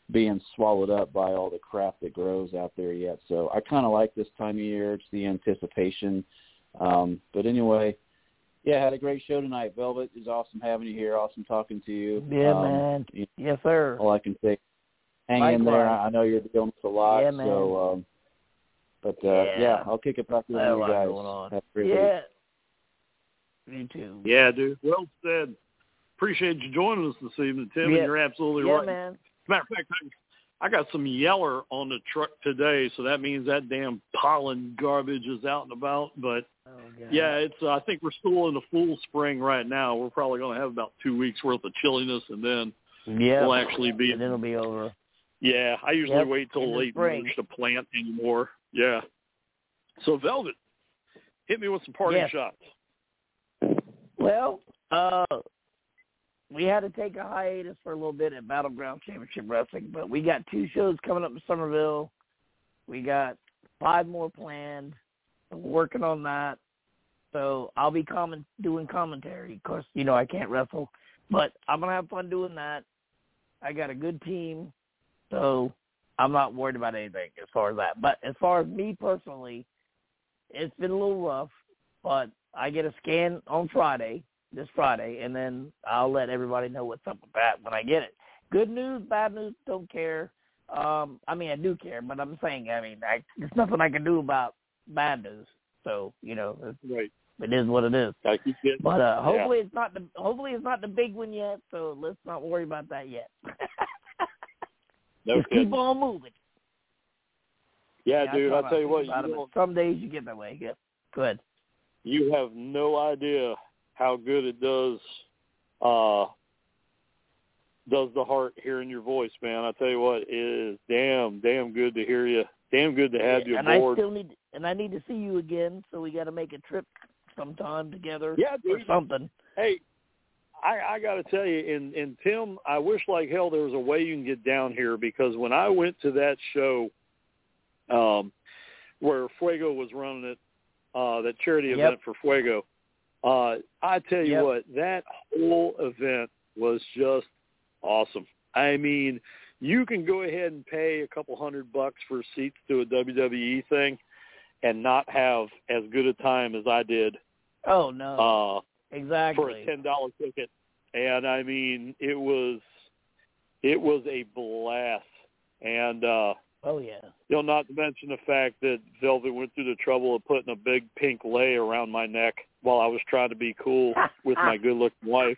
C: being swallowed up by all the crap that grows out there yet. So I kind of like this time of year. It's the anticipation. But anyway, yeah, had a great show tonight, Velvet. It was awesome having you here. Awesome talking to you.
D: Yeah, man. Yes, sir.
C: All I can say, hang in there. I know you're dealing with a lot.
D: Yeah, man.
C: So, yeah, I'll kick it back to you guys.
D: Have
C: a great week.
D: Me too.
B: Yeah, dude. Well said. Appreciate you joining us this evening, Tim, and you're absolutely right.
D: Yeah, man.
B: Matter of fact, I got some yeller on the truck today, so that means that damn pollen garbage is out and about. But, yeah, it's. I think we're still in the full spring right now. We're probably going to have about 2 weeks' worth of chilliness, and then we'll actually be.
D: And then it'll be over.
B: Yeah, I usually wait till late March to plant anymore. Yeah. So, Velvet, hit me with some parting shots.
D: Well, we had to take a hiatus for a little bit at Battleground Championship Wrestling, but we got 2 shows coming up in Somerville. We got 5 more planned. I'm working on that. So I'll be doing commentary. Of course, I can't wrestle, but I'm going to have fun doing that. I got a good team, so I'm not worried about anything as far as that. But as far as me personally, it's been a little rough, but I get a scan on this Friday, and then I'll let everybody know what's up with that when I get it. Good news, bad news, don't care. I do care, but I'm saying, there's nothing I can do about bad news. So,
B: right.
D: It is what it is. But hopefully it's not the big one yet, so let's not worry about that yet. Just keep on moving.
B: Yeah, dude, I'll tell you what.
D: Some days you get that way. Yeah. Go ahead.
B: You have no idea how good it does the heart hearing your voice, man. I tell you what, it is damn good to hear you. Damn good to have you aboard.
D: I need to see you again, so we got to make a trip sometime together.
B: Yeah, dude.
D: Or something.
B: Hey, I got to tell you, and Tim, I wish like hell there was a way you can get down here, because when I went to that show where Fuego was running it, that charity event for Fuego, I tell you what, that whole event was just awesome. I mean, you can go ahead and pay a couple $100 for seats to a WWE thing and not have as good a time as I did.
D: Oh, no. Exactly.
B: For a $10 ticket. And, I mean, it was a blast. And, not to mention the fact that Velvet went through the trouble of putting a big pink lei around my neck while I was trying to be cool with my good-looking wife.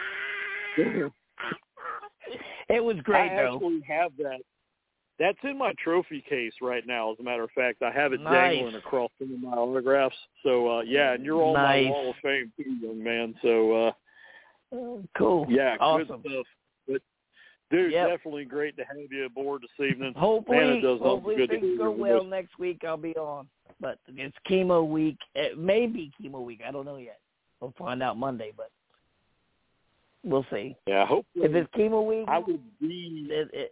D: It was great,
B: I actually have that. That's in my trophy case right now, as a matter of fact. I have it dangling across some of my autographs. So, and you're on my Wall of Fame too, young man. So,
D: cool.
B: Yeah,
D: awesome.
B: Good stuff. But, dude, definitely great to have you aboard this evening.
D: Hopefully
B: good
D: things go well next week. I'll be on. But it's chemo week. It may be chemo week. I don't know yet. We'll find out Monday, but we'll see.
B: Yeah, hopefully.
D: If it's chemo week,
B: I would be.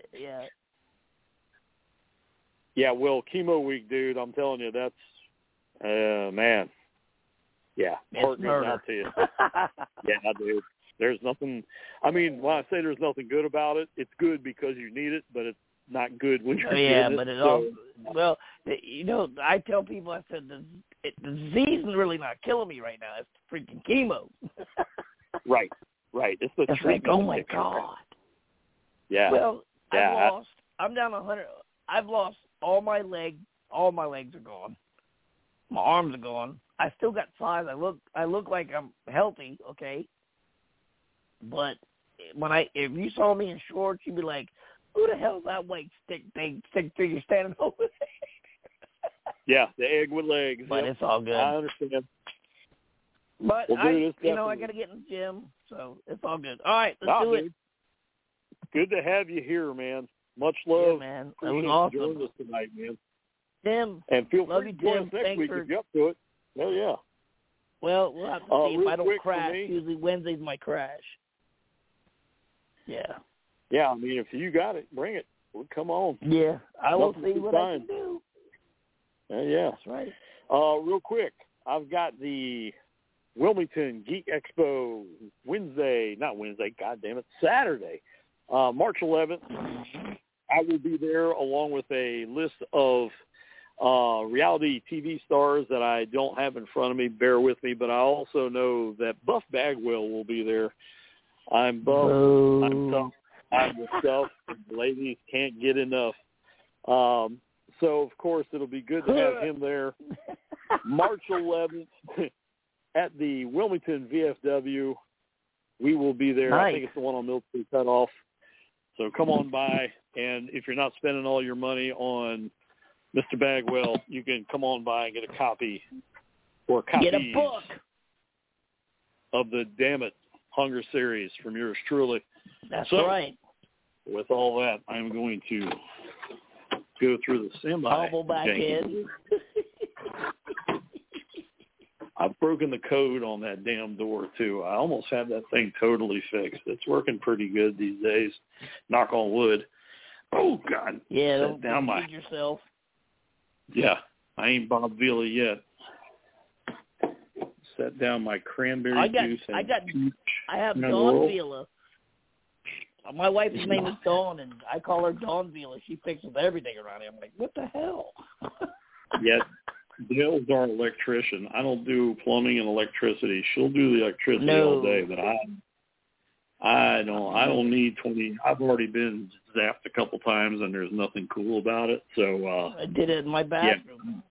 C: Yeah,
B: well, chemo week, dude, I'm telling you, that's, man. Yeah, heart goes out to you. Yeah, dude. There's nothing, I mean, when I say there's nothing good about it, it's good because you need it, but it's not good when you're getting
D: but
B: it.
D: Well, I tell people, I said, the disease is really not killing me right now. It's freaking chemo.
B: Right. It's the
D: like, oh, my God.
B: Yeah.
D: Well, I'm down 100. I've lost all my legs. All my legs are gone. My arms are gone. I still got size. I look like I'm healthy, okay? But if you saw me in shorts, you'd be like, who the hell is that white stick figure standing over there?
B: Yeah, the egg with legs.
D: But it's all good.
B: I understand.
D: But I got to get in the gym, so it's all good. All right, let's do it.
B: Good to have you here, man. Much love.
D: Yeah, man. That was awesome.
B: Joining us tonight, man.
D: Tim,
B: and feel
D: love
B: free
D: you,
B: to join us
D: Tim.
B: next week if you're up to it. Hell yeah.
D: Well, we'll have to see if I don't crash.
B: Me,
D: usually Wednesday's my crash. Yeah.
B: Yeah, I mean, if you got it, bring it. Well, come on.
D: Yeah, I will see what I can do.
B: Yeah.
D: That's right.
B: Real quick, I've got the Wilmington Geek Expo Saturday, March 11th I will be there along with a list of reality TV stars that I don't have in front of me. Bear with me, but I also know that Buff Bagwell will be there. I'm Buff.
D: Oh.
B: I'm tough. I'm the stuff. The ladies can't get enough. So, of course, it'll be good to have him there. March 11th at the Wilmington VFW. We will be there.
D: Nice.
B: I think it's the one on Mill Street Cutoff. So come on by, and if you're not spending all your money on Mr. Bagwell, you can come on by and get a copy or copies
D: Get a book
B: of the Damn It Hunger series from yours truly.
D: That's
B: so,
D: right.
B: With all that, I'm going to go through the semi.
D: Hobble back in.
B: I've broken the code on that damn door, too. I almost have that thing totally fixed. It's working pretty good these days. Knock on wood. Oh, God.
D: Yeah, don't feed yourself.
B: Yeah, I ain't Bob Vila yet. Set down my cranberry juice.
D: I have Dawn Vila. My wife's name is Dawn, and I call her Dawn Vila. She fixes everything around here. I'm like, what the hell?
B: Yet, Dale's our electrician. I don't do plumbing and electricity. She'll do the electricity all day, but I don't need 20. I've already been zapped a couple times, and there's nothing cool about it. So
D: I did it in my bathroom.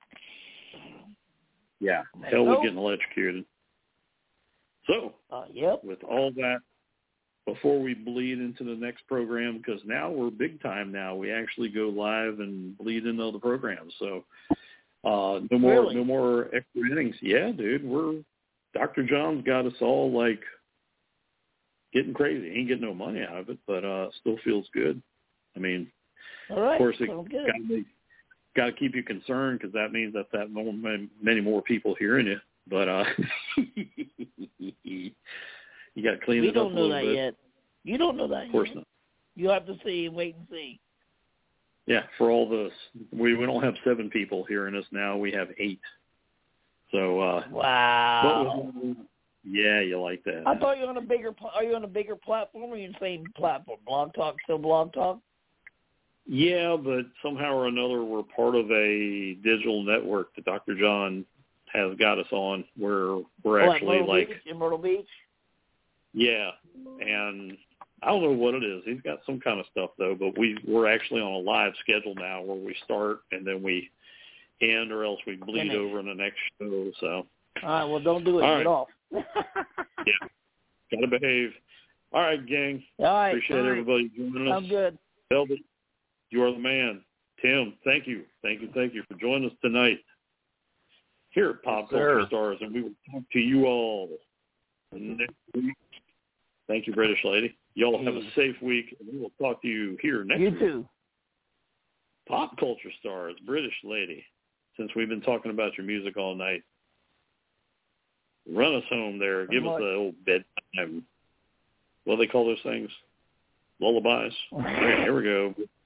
B: Yeah, hell with getting electrocuted. So,
D: yep.
B: With all that, before we bleed into the next program, because now we're big time now. We actually go live and bleed into the program. So no more extra innings. Yeah, dude, Dr. John's got us all like getting crazy. He ain't getting no money out of it, but still feels good. I mean,
D: all right,
B: of course, it got to keep you concerned because that means that many more people hearing you. But you got to clean it up a little bit.
D: We don't know that yet. You don't know that yet.
B: Of course not.
D: You have to see and wait and see.
B: Yeah, for all this. We don't have 7 people hearing us now. We have 8. So
D: wow.
B: Yeah, you like that.
D: I thought you were on a bigger are you on a bigger platform or are you on the same platform? Blog Talk, still Blog Talk?
B: Yeah, but somehow or another we're part of a digital network that Dr. John has got us on where we're actually
D: in Myrtle Beach?
B: Yeah, and I don't know what it is. He's got some kind of stuff, though, but we're actually on a live schedule now where we start and then we end or else we bleed over in the next show. So.
D: All right, well, don't do it. Get off.
B: Yeah, got to behave. All right, gang.
D: All right.
B: Appreciate everybody joining us.
D: I'm good.
B: Velvet, you are the man. Tim, thank you. Thank you for joining us tonight here at Pop Culture Stars, and we will talk to you all next week. Thank you, British Lady. Y'all have a safe week, and we will talk to you here next week.
D: You too.
B: Pop Culture Stars, British Lady. Since we've been talking about your music all night, run us home there. Give us the old bedtime. What do they call those things? Lullabies. All right, here we go.